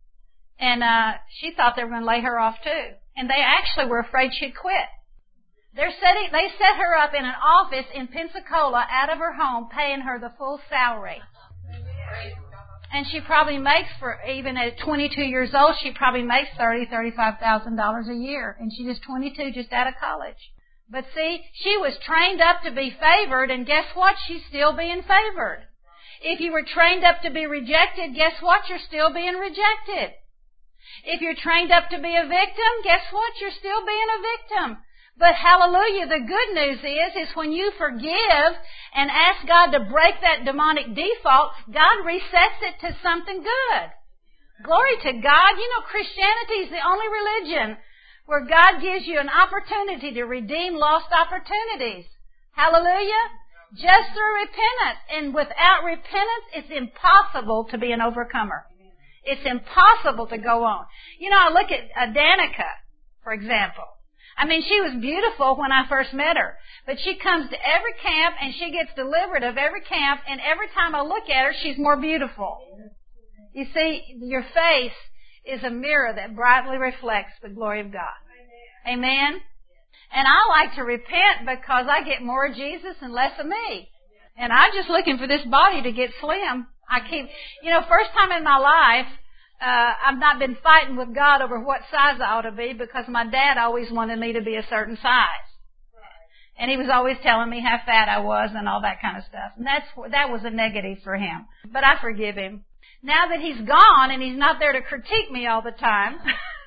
and uh, she thought they were going to lay her off too. And they actually were afraid she'd quit. They're setting, they set her up in an office in Pensacola out of her home, paying her the full salary. And she probably makes, for even at twenty-two years old, she probably makes thirty, thirty-five thousand dollars a year, and she's just twenty-two, just out of college. But see, she was trained up to be favored, and guess what? She's still being favored. If you were trained up to be rejected, guess what? You're still being rejected. If you're trained up to be a victim, guess what? You're still being a victim. But hallelujah, the good news is, is when you forgive and ask God to break that demonic default, God resets it to something good. Glory to God. You know, Christianity is the only religion where God gives you an opportunity to redeem lost opportunities. Hallelujah. Just through repentance. And without repentance, it's impossible to be an overcomer. It's impossible to go on. You know, I look at uh, Danica, for example. I mean, she was beautiful when I first met her, but she comes to every camp and she gets delivered of every camp, and every time I look at her, she's more beautiful. You see, your face is a mirror that brightly reflects the glory of God. Amen? And I like to repent because I get more of Jesus and less of me. And I'm just looking for this body to get slim. I keep, you know, first time in my life, Uh, I've not been fighting with God over what size I ought to be, because my dad always wanted me to be a certain size. And he was always telling me how fat I was and all that kind of stuff. And that's, that was a negative for him. But I forgive him. Now that he's gone and he's not there to critique me all the time,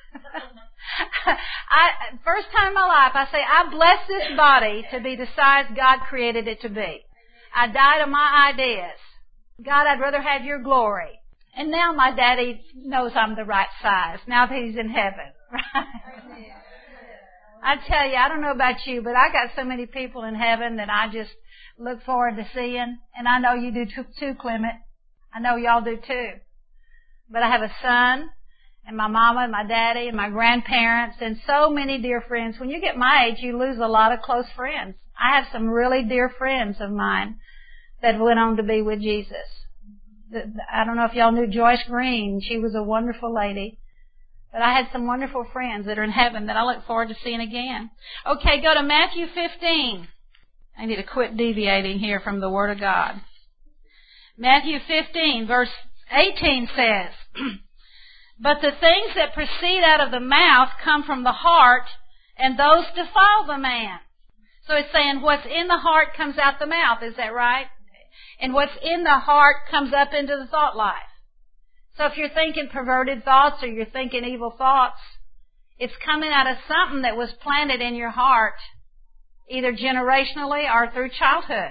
I, first time in my life, I say, I bless this body to be the size God created it to be. I die to my ideas. God, I'd rather have your glory. And now my daddy knows I'm the right size, now that he's in heaven. Right? I tell you, I don't know about you, but I got so many people in heaven that I just look forward to seeing. And I know you do too, Clement. I know y'all do too. But I have a son, and my mama, and my daddy, and my grandparents, and so many dear friends. When you get my age, you lose a lot of close friends. I have some really dear friends of mine that went on to be with Jesus. I don't know if y'all knew Joyce Green. She was a wonderful lady. But I had some wonderful friends that are in heaven that I look forward to seeing again. Okay, go to Matthew fifteen. I need to quit deviating here from the Word of God. Matthew fifteen, verse eighteen says, "But the things that proceed out of the mouth come from the heart, and those defile the man." So it's saying what's in the heart comes out the mouth. Is that right? And what's in the heart comes up into the thought life. So if you're thinking perverted thoughts or you're thinking evil thoughts, it's coming out of something that was planted in your heart either generationally or through childhood.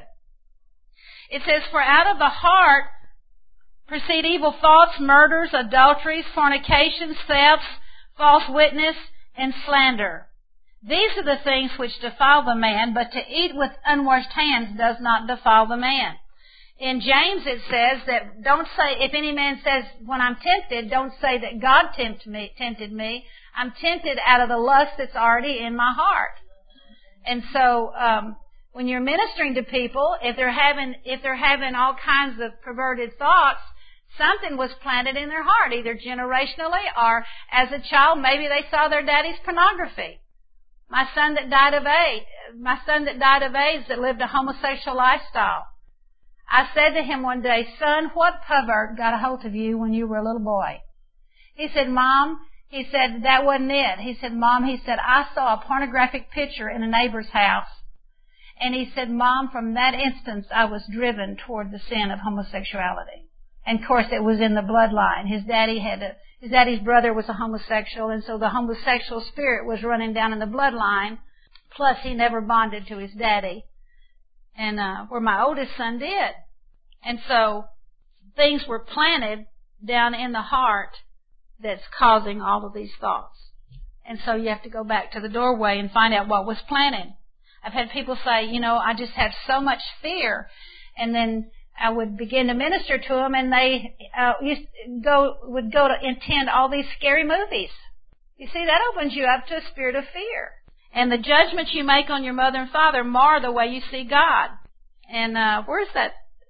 It says, for out of the heart proceed evil thoughts, murders, adulteries, fornications, thefts, false witness, and slander. These are the things which defile the man, but to eat with unwashed hands does not defile the man. In James it says that don't say, if any man says, when I'm tempted, don't say that God tempted me, tempted me. I'm tempted out of the lust that's already in my heart. And so, um, when you're ministering to people, if they're having, if they're having all kinds of perverted thoughts, something was planted in their heart, either generationally or as a child, maybe they saw their daddy's pornography. My son that died of AIDS, my son that died of AIDS that lived a homosexual lifestyle. I said to him one day, son, what pervert got a hold of you when you were a little boy? He said, Mom, he said, that wasn't it. He said, Mom, he said, I saw a pornographic picture in a neighbor's house. And he said, Mom, from that instance, I was driven toward the sin of homosexuality. And of course, it was in the bloodline. His daddy had a, his daddy's brother was a homosexual, and so the homosexual spirit was running down in the bloodline. Plus, he never bonded to his daddy. And, uh, where my oldest son did. And so, things were planted down in the heart that's causing all of these thoughts. And so you have to go back to the doorway and find out what was planted. I've had people say, you know, I just have so much fear. And then I would begin to minister to them, and they uh, used to go, would go to attend all these scary movies. You see, that opens you up to a spirit of fear. And the judgments you make on your mother and father mar the way you see God. And uh, where's that?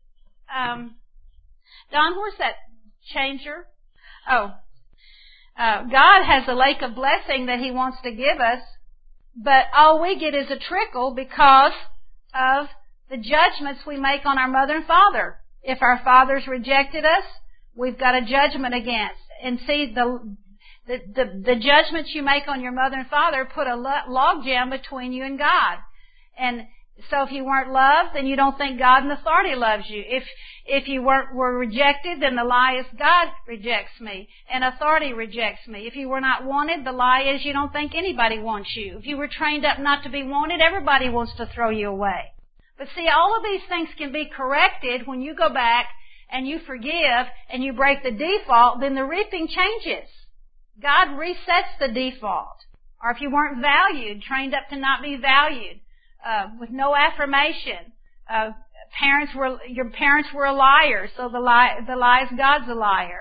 Um, Don, where's that changer? Oh, uh, God has a lake of blessing that He wants to give us, but all we get is a trickle because of the judgments we make on our mother and father. If our fathers rejected us, we've got a judgment against. And see, the the the, the judgments you make on your mother and father put a logjam between you and God. And so if you weren't loved, then you don't think God and authority loves you. If if you weren't were rejected, then the lie is God rejects me and authority rejects me. If you were not wanted, the lie is you don't think anybody wants you. If you were trained up not to be wanted, everybody wants to throw you away. But see, all of these things can be corrected when you go back and you forgive and you break the default, then the reaping changes. God resets the default. Or if you weren't valued, trained up to not be valued, uh, with no affirmation, uh, parents were, your parents were a liar, so the lie, the lie is God's a liar.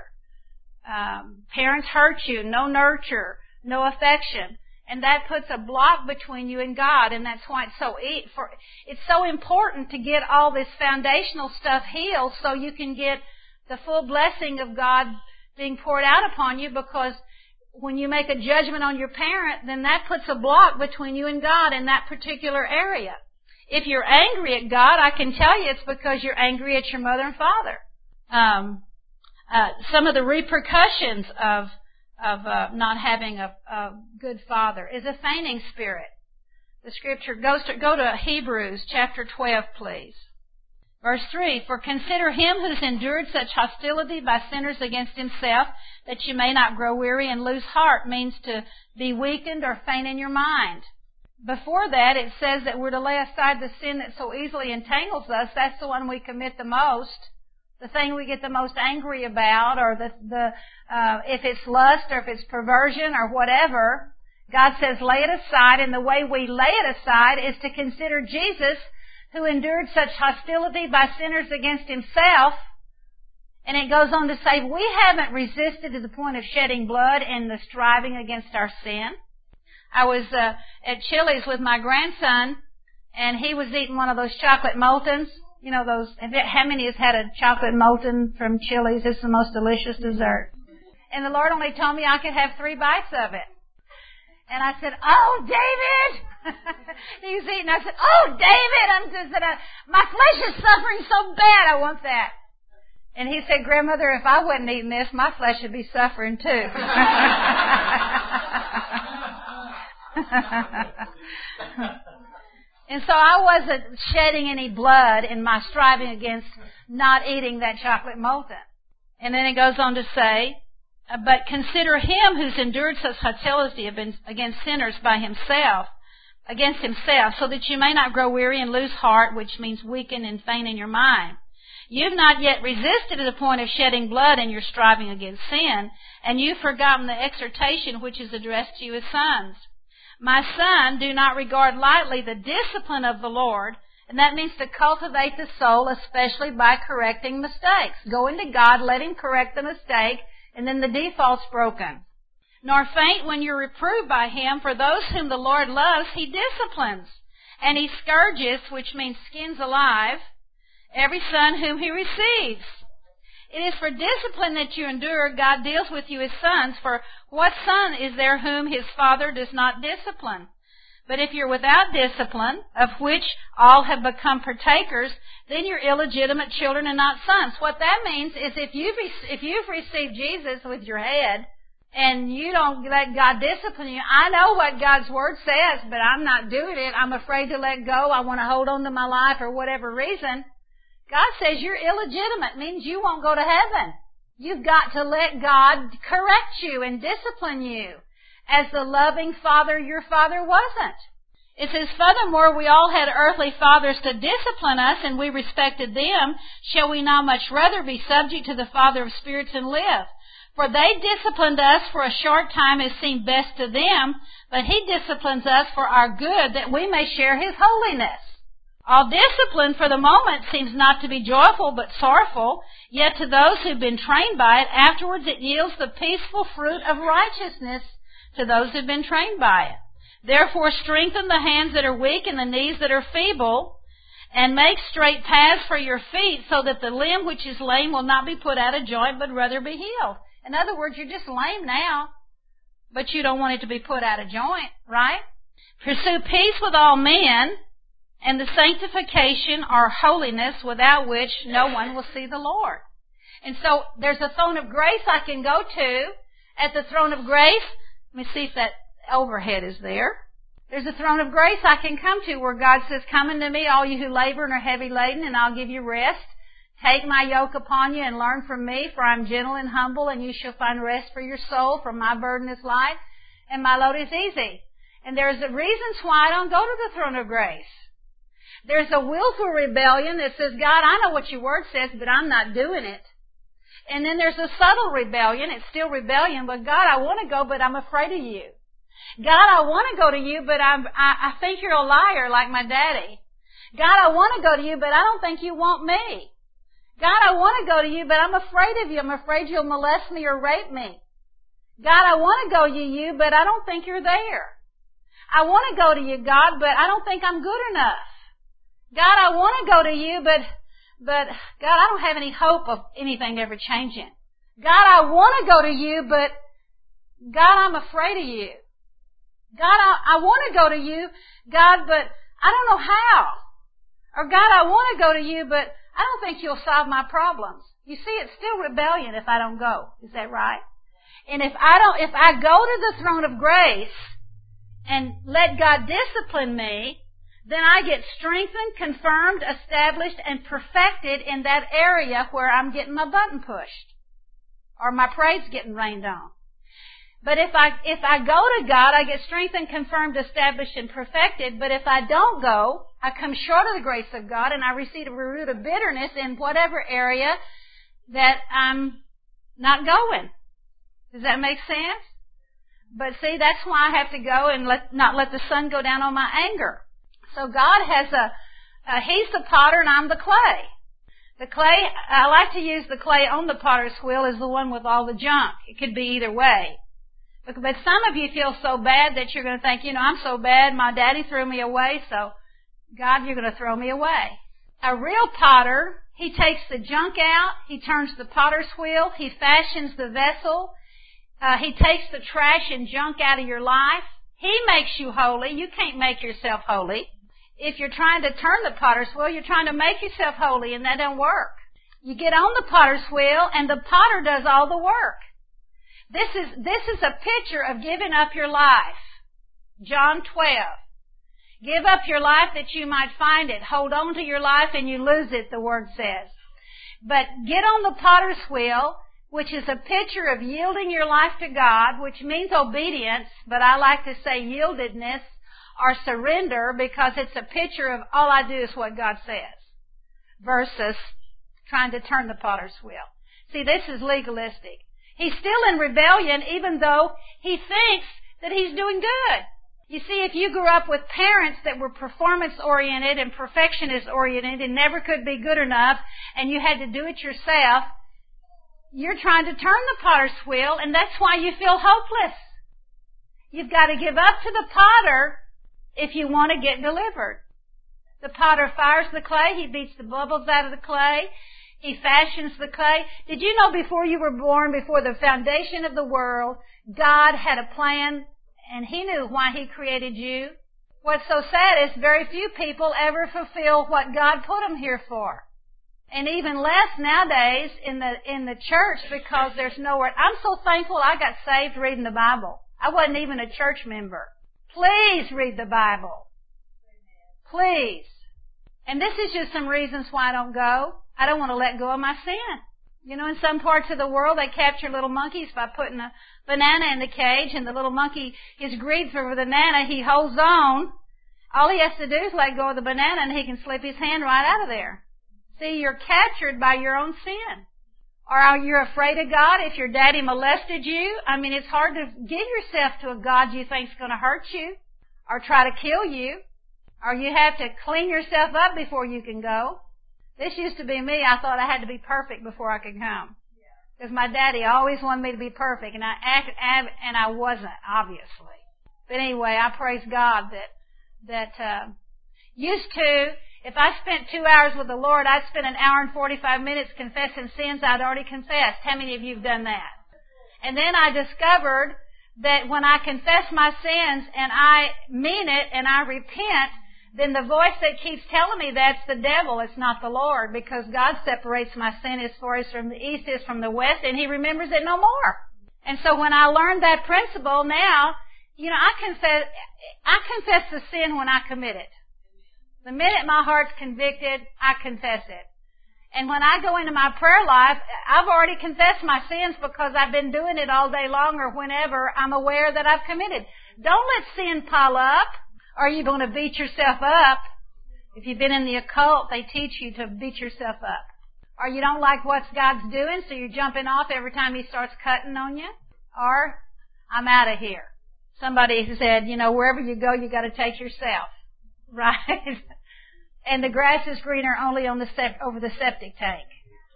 Um, parents hurt you, no nurture, no affection. And that puts a block between you and God, and that's why it's so e- for it's so important to get all this foundational stuff healed so you can get the full blessing of God being poured out upon you, because when you make a judgment on your parent, then that puts a block between you and God in that particular area. If you're angry at God, I can tell you it's because you're angry at your mother and father. Um, uh, some of the repercussions of of uh, not having a, a good father is a feigning spirit. The scripture goes to, go to Hebrews chapter twelve, please. Verse three, for consider him who's endured such hostility by sinners against himself, that you may not grow weary and lose heart, means to be weakened or faint in your mind. Before that, it says that we're to lay aside the sin that so easily entangles us. That's the one we commit the most. The thing we get the most angry about, or the, the uh, if it's lust or if it's perversion or whatever, God says lay it aside, and the way we lay it aside is to consider Jesus, who endured such hostility by sinners against himself. And it goes on to say, we haven't resisted to the point of shedding blood in the striving against our sin. I was uh, at Chili's with my grandson, and he was eating one of those chocolate moltons. You know, those, how many has had a chocolate molten from Chili's? It's the most delicious dessert. And the Lord only told me I could have three bites of it. And I said, oh, David! He was eating. I said, oh, David! I'm just, uh, my flesh is suffering so bad, I want that. And he said, Grandmother, if I wasn't eating this, my flesh would be suffering too. And so I wasn't shedding any blood in my striving against not eating that chocolate molten. And then it goes on to say, but consider him who's endured such hostility against sinners by himself, against himself, so that you may not grow weary and lose heart, which means weaken and faint in your mind. You've not yet resisted to the point of shedding blood in your striving against sin, and you've forgotten the exhortation which is addressed to you as sons. My son, do not regard lightly the discipline of the Lord, and that means to cultivate the soul, especially by correcting mistakes. Go into God, let Him correct the mistake, and then the default's broken. Nor faint when you're reproved by Him, for those whom the Lord loves, He disciplines. And He scourges, which means skins alive, every son whom He receives. It is for discipline that you endure. God deals with you as sons, for what son is there whom his father does not discipline? But if you're without discipline, of which all have become partakers, then you're illegitimate children and not sons. What that means is if you've, if you've received Jesus with your head, and you don't let God discipline you, I know what God's Word says, but I'm not doing it. I'm afraid to let go. I want to hold on to my life for whatever reason. God says you're illegitimate, means you won't go to heaven. You've got to let God correct you and discipline you, as the loving Father your Father wasn't. It says, furthermore, we all had earthly fathers to discipline us, and we respected them. Shall we not much rather be subject to the Father of spirits and live? For they disciplined us for a short time as seemed best to them, but He disciplines us for our good, that we may share His holiness. All discipline for the moment seems not to be joyful but sorrowful, yet to those who've been trained by it, afterwards it yields the peaceful fruit of righteousness to those who've been trained by it. Therefore strengthen the hands that are weak and the knees that are feeble, and make straight paths for your feet, so that the limb which is lame will not be put out of joint, but rather be healed. In other words, you're just lame now, but you don't want it to be put out of joint, right? Pursue peace with all men, and the sanctification or holiness, without which no one will see the Lord. And so there's a throne of grace I can go to. At the throne of grace, let me see if that overhead is there. There's a throne of grace I can come to where God says, come unto me, all you who labor and are heavy laden, and I'll give you rest. Take my yoke upon you and learn from me, for I'm gentle and humble, and you shall find rest for your soul, for my burden is light, and my load is easy. And there's reasons why I don't go to the throne of grace. There's a willful rebellion that says, God, I know what your word says, but I'm not doing it. And then there's a subtle rebellion. It's still rebellion, but God, I want to go, but I'm afraid of you. God, I want to go to you, but I'm, I, I think you're a liar like my daddy. God, I want to go to you, but I don't think you want me. God, I want to go to you, but I'm afraid of you. I'm afraid you'll molest me or rape me. God, I want to go to you, but I don't think you're there. I want to go to you, God, but I don't think I'm good enough. God, I want to go to you, but, but, God, I don't have any hope of anything ever changing. God, I want to go to you, but, God, I'm afraid of you. God, I, I want to go to you, God, but I don't know how. Or, God, I want to go to you, but I don't think you'll solve my problems. You see, it's still rebellion if I don't go. Is that right? And if I don't, if I go to the throne of grace and let God discipline me, then I get strengthened, confirmed, established, and perfected in that area where I'm getting my button pushed or my praise getting rained on. But if I, if I go to God, I get strengthened, confirmed, established, and perfected. But if I don't go, I come short of the grace of God, and I receive a root of bitterness in whatever area that I'm not going. Does that make sense? But see, that's why I have to go and let, not let the sun go down on my anger. So God has a, a, He's the potter and I'm the clay. The clay, I like to use the clay on the potter's wheel as the one with all the junk. It could be either way. But, but some of you feel so bad that you're going to think, you know, I'm so bad, my daddy threw me away, so God, you're going to throw me away. A real potter, he takes the junk out, he turns the potter's wheel, he fashions the vessel, uh, he takes the trash and junk out of your life. He makes you holy. You can't make yourself holy. If you're trying to turn the potter's wheel, you're trying to make yourself holy, and that don't work. You get on the potter's wheel, and the potter does all the work. This is, this is a picture of giving up your life. John twelve. Give up your life that you might find it. Hold on to your life and you lose it, the Word says. But get on the potter's wheel, which is a picture of yielding your life to God, which means obedience, but I like to say yieldedness. or surrender, because it's a picture of all I do is what God says, versus trying to turn the potter's wheel. See, this is legalistic. He's still in rebellion even though he thinks that he's doing good. You see, if you grew up with parents that were performance-oriented and perfectionist-oriented and never could be good enough, and you had to do it yourself, you're trying to turn the potter's wheel, and that's why you feel hopeless. You've got to give up to the potter if you want to get delivered. The potter fires the clay. He beats the bubbles out of the clay. He fashions the clay. Did you know before you were born, before the foundation of the world, God had a plan, and He knew why He created you? What's so sad is very few people ever fulfill what God put them here for. And even less nowadays in the in the church, because there's nowhere. I'm so thankful I got saved reading the Bible. I wasn't even a church member. Please read the Bible. Please. And this is just some reasons why I don't go. I don't want to let go of my sin. You know, in some parts of the world, they capture little monkeys by putting a banana in the cage, and the little monkey is greedy for the banana. He holds on. All he has to do is let go of the banana, and he can slip his hand right out of there. See, you're captured by your own sin. Or are you afraid of God if your daddy molested you? I mean, it's hard to give yourself to a God you think's going to hurt you or try to kill you. Or you have to clean yourself up before you can go. This used to be me. I thought I had to be perfect before I could come. Because my daddy always wanted me to be perfect, and I act, and I wasn't, obviously. But anyway, I praise God that that uh, used to, if I spent two hours with the Lord, I'd spend an hour and forty-five minutes confessing sins I'd already confessed. How many of you have done that? And then I discovered that when I confess my sins and I mean it and I repent, then the voice that keeps telling me that's the devil, it's not the Lord, because God separates my sin as far as from the east is from the west, and He remembers it no more. And so when I learned that principle, now, you know, I confess, I confess the sin when I commit it. The minute my heart's convicted, I confess it. And when I go into my prayer life, I've already confessed my sins because I've been doing it all day long, or whenever I'm aware that I've committed. Don't let sin pile up. Or you're going to beat yourself up. If you've been in the occult, they teach you to beat yourself up. Or you don't like what God's doing, so you're jumping off every time He starts cutting on you. Or, I'm out of here. Somebody said, you know, wherever you go, you got to take yourself. Right? And the grass is greener only on the sep- over the septic tank.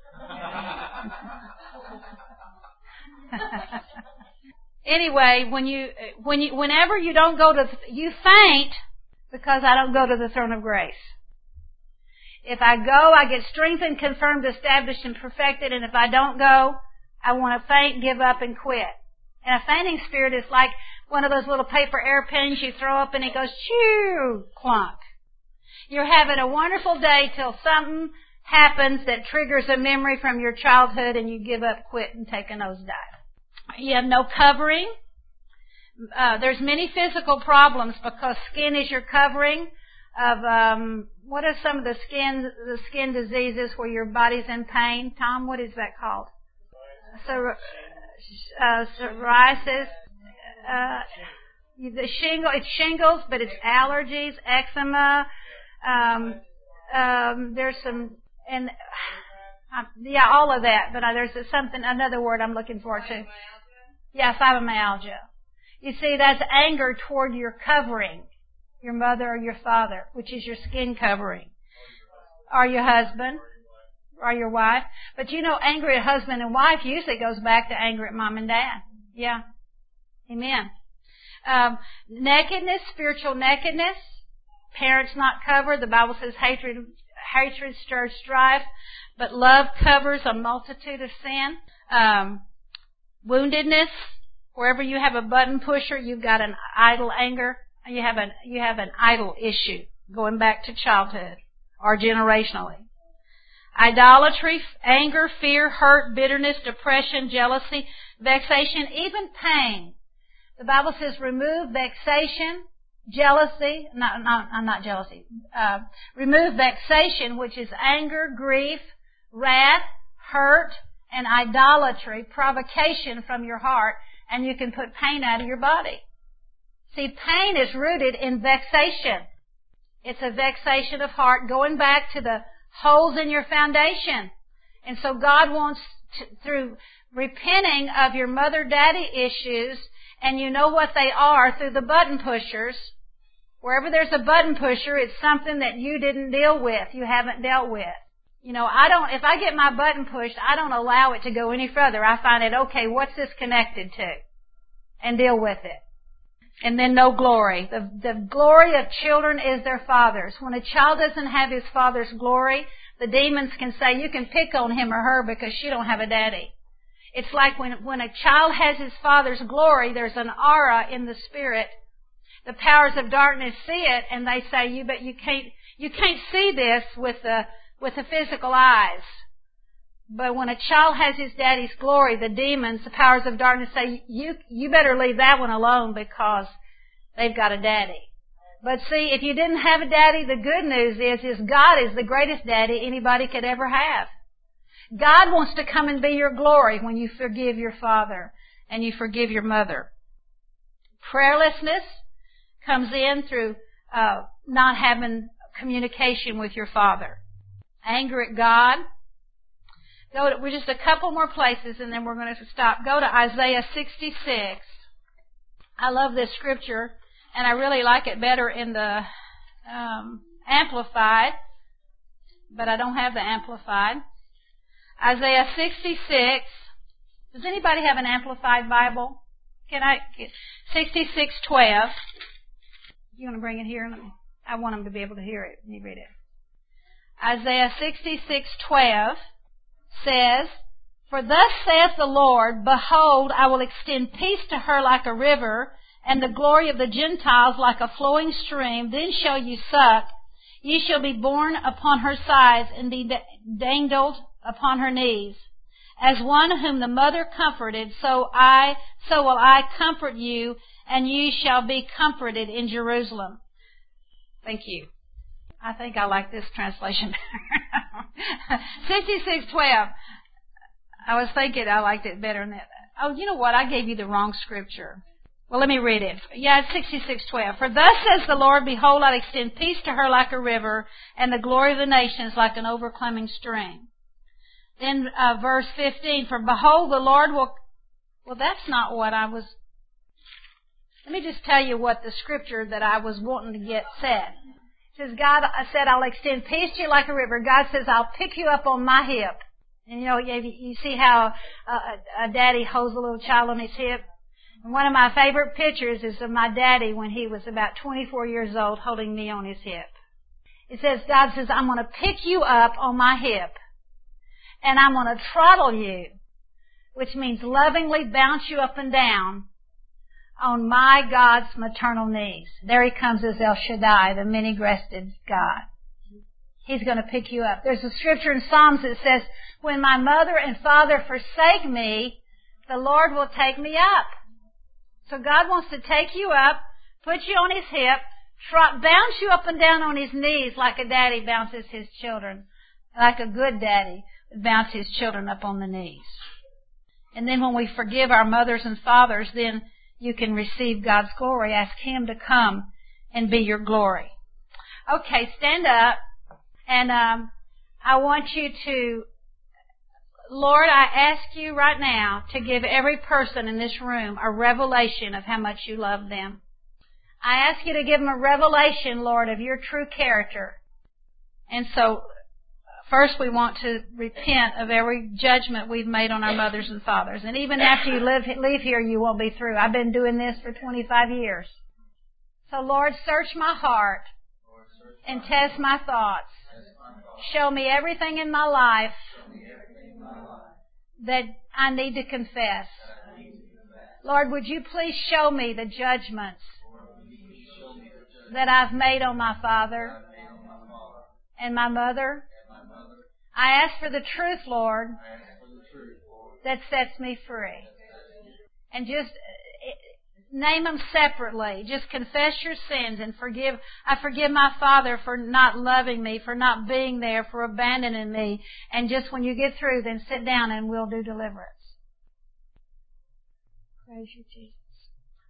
Anyway, when you, when you, whenever you don't go to, you faint because I don't go to the throne of grace. If I go, I get strengthened, confirmed, established, and perfected. And if I don't go, I want to faint, give up, and quit. And a fainting spirit is like one of those little paper airplanes you throw up and it goes, choo, clunk. You're having a wonderful day till something happens that triggers a memory from your childhood and you give up, quit, and take a nosedive. You have no covering. Uh, there's many physical problems because skin is your covering of, um, what are some of the skin, the skin diseases where your body's in pain? Tom, what is that called? So, uh, psoriasis, uh, the shingle, it's shingles, but it's allergies, eczema, um, um, there's some, and, uh, yeah, all of that, but uh, there's something, another word I'm looking for too. Yeah, fibromyalgia. You see, that's anger toward your covering, your mother or your father, which is your skin covering, or your husband, or your wife. But you know, anger at husband and wife usually goes back to anger at mom and dad. Yeah. Amen. Um, nakedness, spiritual nakedness, parents not covered. The Bible says hatred, hatred stirs strife, but love covers a multitude of sin. Um, Woundedness, wherever you have a button pusher, you've got an idle anger. You have an you have an idle issue going back to childhood or generationally. Idolatry, anger, fear, hurt, bitterness, depression, jealousy, vexation, even pain. The Bible says remove vexation, jealousy, not not, not jealousy. Uh, remove vexation, which is anger, grief, wrath, hurt, and idolatry, provocation from your heart, and you can put pain out of your body. See, pain is rooted in vexation. It's a vexation of heart going back to the holes in your foundation. And so God wants to, through repenting of your mother-daddy issues, and you know what they are through the button pushers. Wherever there's a button pusher, it's something that you didn't deal with, you haven't dealt with. You know, I don't, if I get my button pushed, I don't allow it to go any further. I find it, okay, what's this connected to? And deal with it. And then no glory. The, the glory of children is their father's. When a child doesn't have his father's glory, the demons can say, you can pick on him or her because she don't have a daddy. It's like when, when a child has his father's glory, there's an aura in the spirit. The powers of darkness see it, and they say, you but you can't, you can't see this with the, with the physical eyes. But when a child has his daddy's glory, the demons, the powers of darkness say, you, you better leave that one alone because they've got a daddy. But see, if you didn't have a daddy, the good news is, is God is the greatest daddy anybody could ever have. God wants to come and be your glory when you forgive your father and you forgive your mother. Prayerlessness comes in through uh, not having communication with your father. Anger at God. Go to, we're just a couple more places and then we're going to stop. Go to Isaiah sixty-six. I love this scripture and I really like it better in the um, Amplified, but I don't have the Amplified. Isaiah sixty-six. Does anybody have an Amplified Bible? Can I get sixty-six twelve? You want to bring it here? I want them to be able to hear it. Let me read it. Isaiah sixty-six twelve says, For thus saith the Lord, Behold, I will extend peace to her like a river, and the glory of the Gentiles like a flowing stream. Then shall you suck. Ye shall be borne upon her sides, and be dandled upon her knees. As one whom the mother comforted, so I, so will I comfort you, and you shall be comforted in Jerusalem. Thank you. I think I like this translation better. sixty-six twelve. I was thinking I liked it better than that. Oh, you know what? I gave you the wrong scripture. Well, let me read it. Yeah, it's sixty-six twelve. For thus says the Lord, Behold, I extend peace to her like a river, and the glory of the nations like an overcoming stream. Then uh, verse fifteen, For behold, the Lord will... Well, that's not what I was... Let me just tell you what the scripture that I was wanting to get said. It says, God I said, I'll extend peace to you like a river. God says, I'll pick you up on my hip. And you know, you see how a, a daddy holds a little child on his hip? And one of my favorite pictures is of my daddy when he was about twenty-four years old holding me on his hip. It says, God says, I'm going to pick you up on my hip. And I'm going to throttle you, which means lovingly bounce you up and down on my God's maternal knees. There he comes as El Shaddai, the many-breasted God. He's going to pick you up. There's a scripture in Psalms that says, when my mother and father forsake me, the Lord will take me up. So God wants to take you up, put you on his hip, tr- bounce you up and down on his knees like a daddy bounces his children, like a good daddy would bounce his children up on the knees. And then when we forgive our mothers and fathers, then you can receive God's glory. Ask him to come and be your glory. Okay, stand up. And um, I want you to, Lord, I ask you right now to give every person in this room a revelation of how much you love them. I ask you to give them a revelation, Lord, of your true character. And so, first we want to repent of every judgment we've made on our mothers and fathers. And even after you live, leave here, you won't be through. I've been doing this for twenty-five years. So, Lord, search my heart and test my thoughts. Show me everything in my life that I need to confess. Lord, would you please show me the judgments that I've made on my father and my mother? I ask for the truth, Lord, that sets me free. And just name them separately. Just confess your sins and forgive. I forgive my father for not loving me, for not being there, for abandoning me. And just when you get through, then sit down and we'll do deliverance. Praise you, Jesus.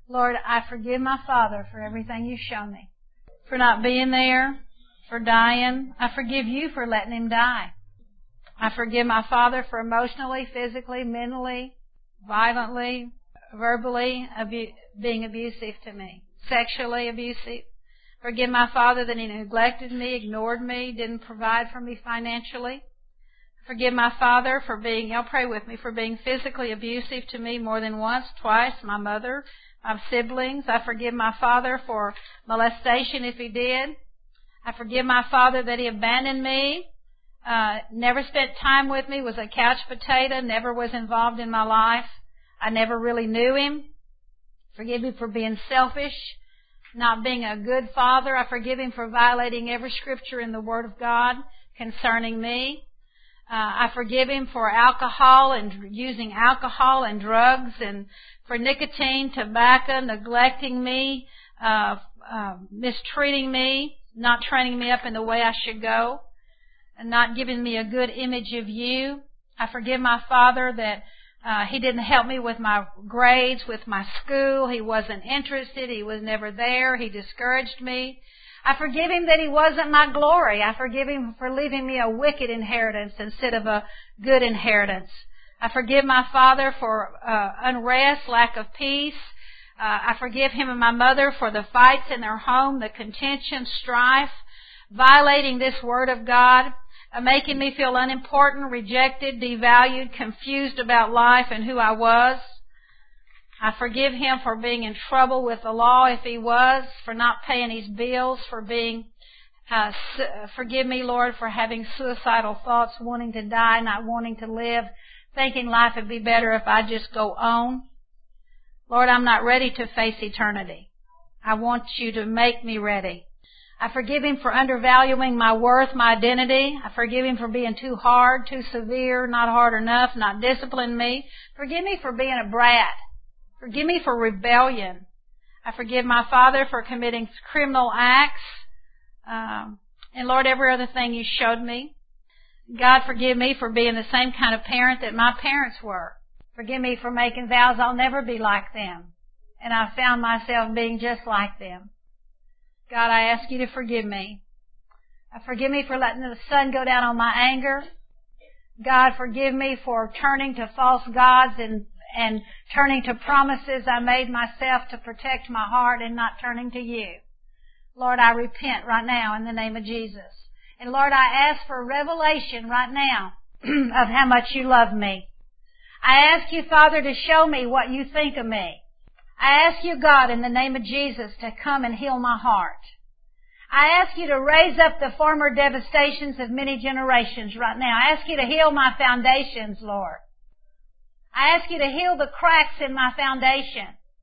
Lord, I forgive my father for everything you've shown me. For not being there, for dying. I forgive you for letting him die. I forgive my father for emotionally, physically, mentally, violently, verbally abu- being abusive to me, sexually abusive. Forgive my father that he neglected me, ignored me, didn't provide for me financially. Forgive my father for being, y'all pray with me, for being physically abusive to me more than once, twice, my mother, my siblings. I forgive my father for molestation if he did. I forgive my father that he abandoned me, uh, never spent time with me, was a couch potato, never was involved in my life. I never really knew him. Forgive me for being selfish, not being a good father. I forgive him for violating every scripture in the Word of God concerning me. Uh, I forgive him for alcohol and using alcohol and drugs, and for nicotine, tobacco, neglecting me, uh, uh, mistreating me, not training me up in the way I should go, and not giving me a good image of you. I forgive my father that uh, he didn't help me with my grades, with my school. He wasn't interested. He was never there. He discouraged me. I forgive him that he wasn't my glory. I forgive him for leaving me a wicked inheritance instead of a good inheritance. I forgive my father for uh, unrest, lack of peace. Uh, I forgive him and my mother for the fights in their home, the contention, strife, violating this Word of God, uh, making me feel unimportant, rejected, devalued, confused about life and who I was. I forgive him for being in trouble with the law if he was, for not paying his bills, for being, uh, su- forgive me, Lord, for having suicidal thoughts, wanting to die, not wanting to live, thinking life would be better if I just go on. Lord, I'm not ready to face eternity. I want you to make me ready. I forgive him for undervaluing my worth, my identity. I forgive him for being too hard, too severe, not hard enough, not disciplining me. Forgive me for being a brat. Forgive me for rebellion. I forgive my father for committing criminal acts. Um, and Lord, every other thing you showed me. God, forgive me for being the same kind of parent that my parents were. Forgive me for making vows I'll never be like them. And I found myself being just like them. God, I ask you to forgive me. Forgive me for letting the sun go down on my anger. God, forgive me for turning to false gods and and turning to promises I made myself to protect my heart and not turning to you. Lord, I repent right now in the name of Jesus. And Lord, I ask for revelation right now of how much you love me. I ask you, Father, to show me what you think of me. I ask you, God, in the name of Jesus, to come and heal my heart. I ask you to raise up the former devastations of many generations right now. I ask you to heal my foundations, Lord. I ask you to heal the cracks in my foundation.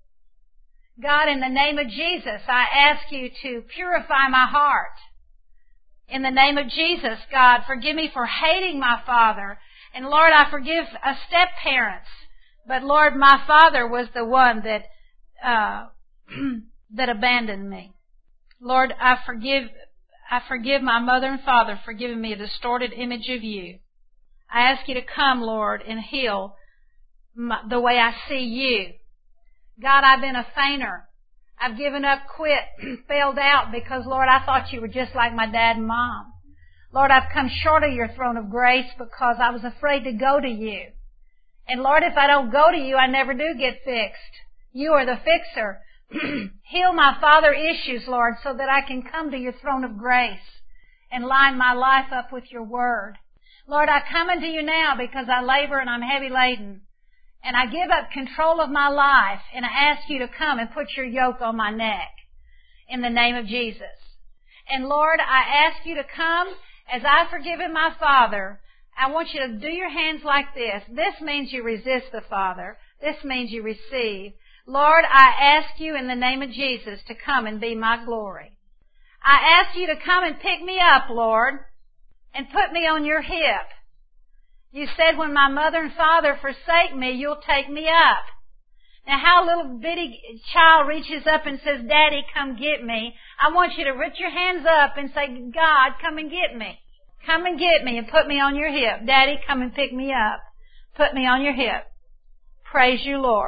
God, in the name of Jesus, I ask you to purify my heart. In the name of Jesus, God, forgive me for hating my father. And Lord, I forgive uh, step-parents. But Lord, my father was the one that uh, that abandoned me. Lord, I forgive I forgive my mother and father for giving me a distorted image of you. I ask you to come, Lord, and heal my, the way I see you. God, I've been a fainter. I've given up, quit, failed out because, Lord, I thought you were just like my dad and mom. Lord, I've come short of your throne of grace because I was afraid to go to you. And Lord, if I don't go to you, I never do get fixed. You are the fixer. Heal my father issues, Lord, so that I can come to your throne of grace and line my life up with your word. Lord, I come unto you now because I labor and I'm heavy laden. And I give up control of my life, and I ask you to come and put your yoke on my neck in the name of Jesus. And Lord, I ask you to come as I've forgiven my father. I want you to do your hands like this. This means you resist the Father. This means you receive. Lord, I ask you in the name of Jesus to come and be my glory. I ask you to come and pick me up, Lord, and put me on your hip. You said when my mother and father forsake me, you'll take me up. Now how a little bitty child reaches up and says, Daddy, come get me. I want you to reach your hands up and say, God, come and get me. Come and get me and put me on your hip. Daddy, come and pick me up. Put me on your hip. Praise you, Lord.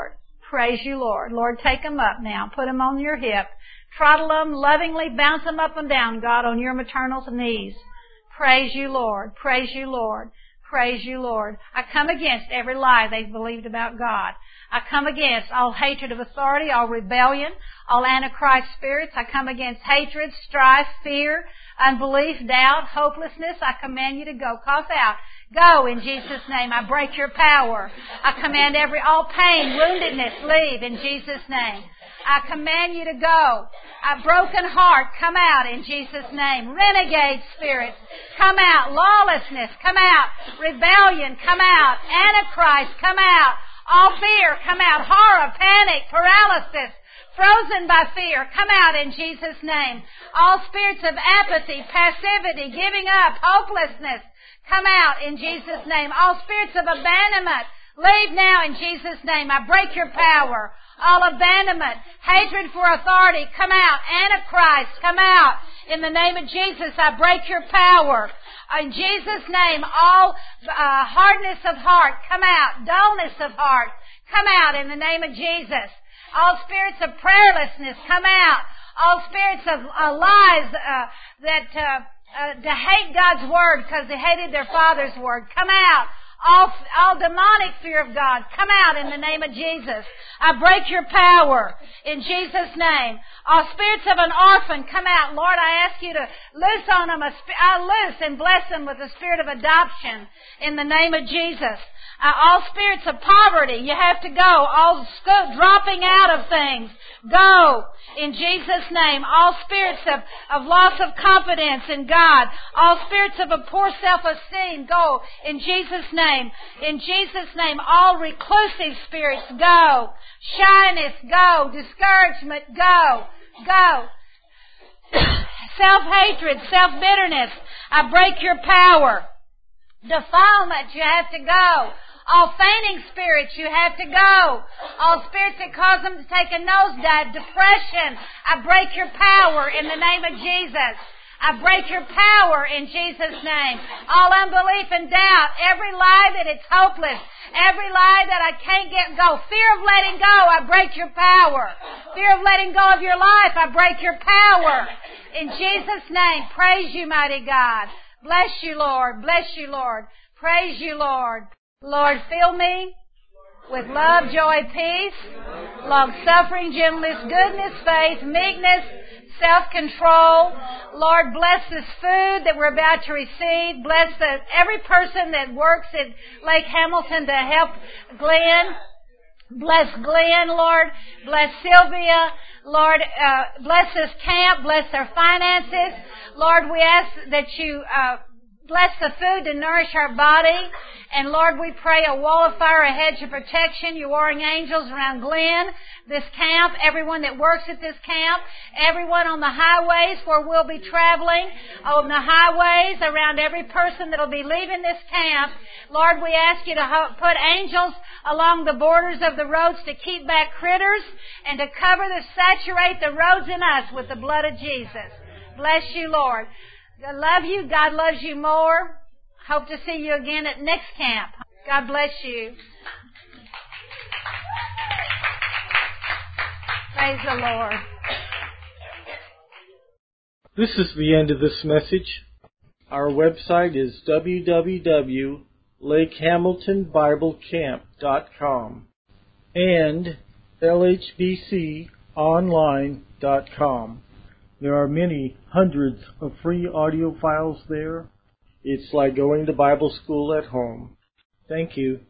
Praise you, Lord. Lord, take them up now. Put them on your hip. Trottle them, lovingly bounce them up and down, God, on your maternal knees. Praise you, Lord. Praise you, Lord. Praise you, Lord. I come against every lie they've believed about God. I come against all hatred of authority, all rebellion, all antichrist spirits. I come against hatred, strife, fear, unbelief, doubt, hopelessness. I command you to go. Cough out. Go in Jesus' name. I break your power. I command every, all pain, woundedness, leave in Jesus' name. I command you to go. A broken heart, come out in Jesus' name. Renegade spirits, come out. Lawlessness, come out. Rebellion, come out. Antichrist, come out. All fear, come out. Horror, panic, paralysis, frozen by fear, come out in Jesus' name. All spirits of apathy, passivity, giving up, hopelessness, come out in Jesus' name. All spirits of abandonment, leave now in Jesus' name. I break your power. All abandonment, hatred for authority, come out. Antichrist, come out. In the name of Jesus, I break your power. In Jesus' name, all uh, hardness of heart, come out. Dullness of heart, come out in the name of Jesus. All spirits of prayerlessness, come out. All spirits of uh, lies uh, that uh, uh, to hate God's word because they hated their father's word, come out. All, all demonic fear of God, come out in the name of Jesus. I break your power in Jesus' name. All spirits of an orphan, come out. Lord, I ask you to loose on them, a, I loose and bless them with the spirit of adoption in the name of Jesus. Uh, all spirits of poverty, you have to go. All sc- dropping out of things, go in Jesus' name. All spirits of, of loss of confidence in God. All spirits of a poor self-esteem, go in Jesus' name. In Jesus' name, all reclusive spirits, go. Shyness, go. Discouragement, go. Go. Self-hatred, self-bitterness, I break your power. Defilement, you have to go. All fainting spirits, you have to go. All spirits that cause them to take a nosedive, depression, I break your power in the name of Jesus. I break your power in Jesus' name. All unbelief and doubt, every lie that it's hopeless, every lie that I can't get go, fear of letting go, I break your power. Fear of letting go of your life, I break your power. In Jesus' name, praise you, mighty God. Bless you, Lord. Bless you, Lord. Praise you, Lord. Lord, fill me with love, joy, peace, long-suffering, gentleness, goodness, faith, meekness, self-control. Lord, bless this food that we're about to receive. Bless the, every person that works at Lake Hamilton to help Glenn. Bless Glenn, Lord. Bless Sylvia. Lord, uh, bless this camp. Bless their finances. Lord, we ask that you uh, bless the food to nourish our body. And Lord, we pray a wall of fire, a hedge of protection, your warring angels around Glenn, this camp, everyone that works at this camp, everyone on the highways where we'll be traveling, on the highways, around every person that will be leaving this camp. Lord, we ask you to put angels along the borders of the roads to keep back critters and to cover, to saturate the roads in us with the blood of Jesus. Bless you, Lord. I love you. God loves you more. Hope to see you again at next camp. God bless you. Praise the Lord. This is the end of this message. Our website is w w w dot lake hamilton bible camp dot com and l h b c online dot com. There are many hundreds of free audio files there. It's like going to Bible school at home. Thank you.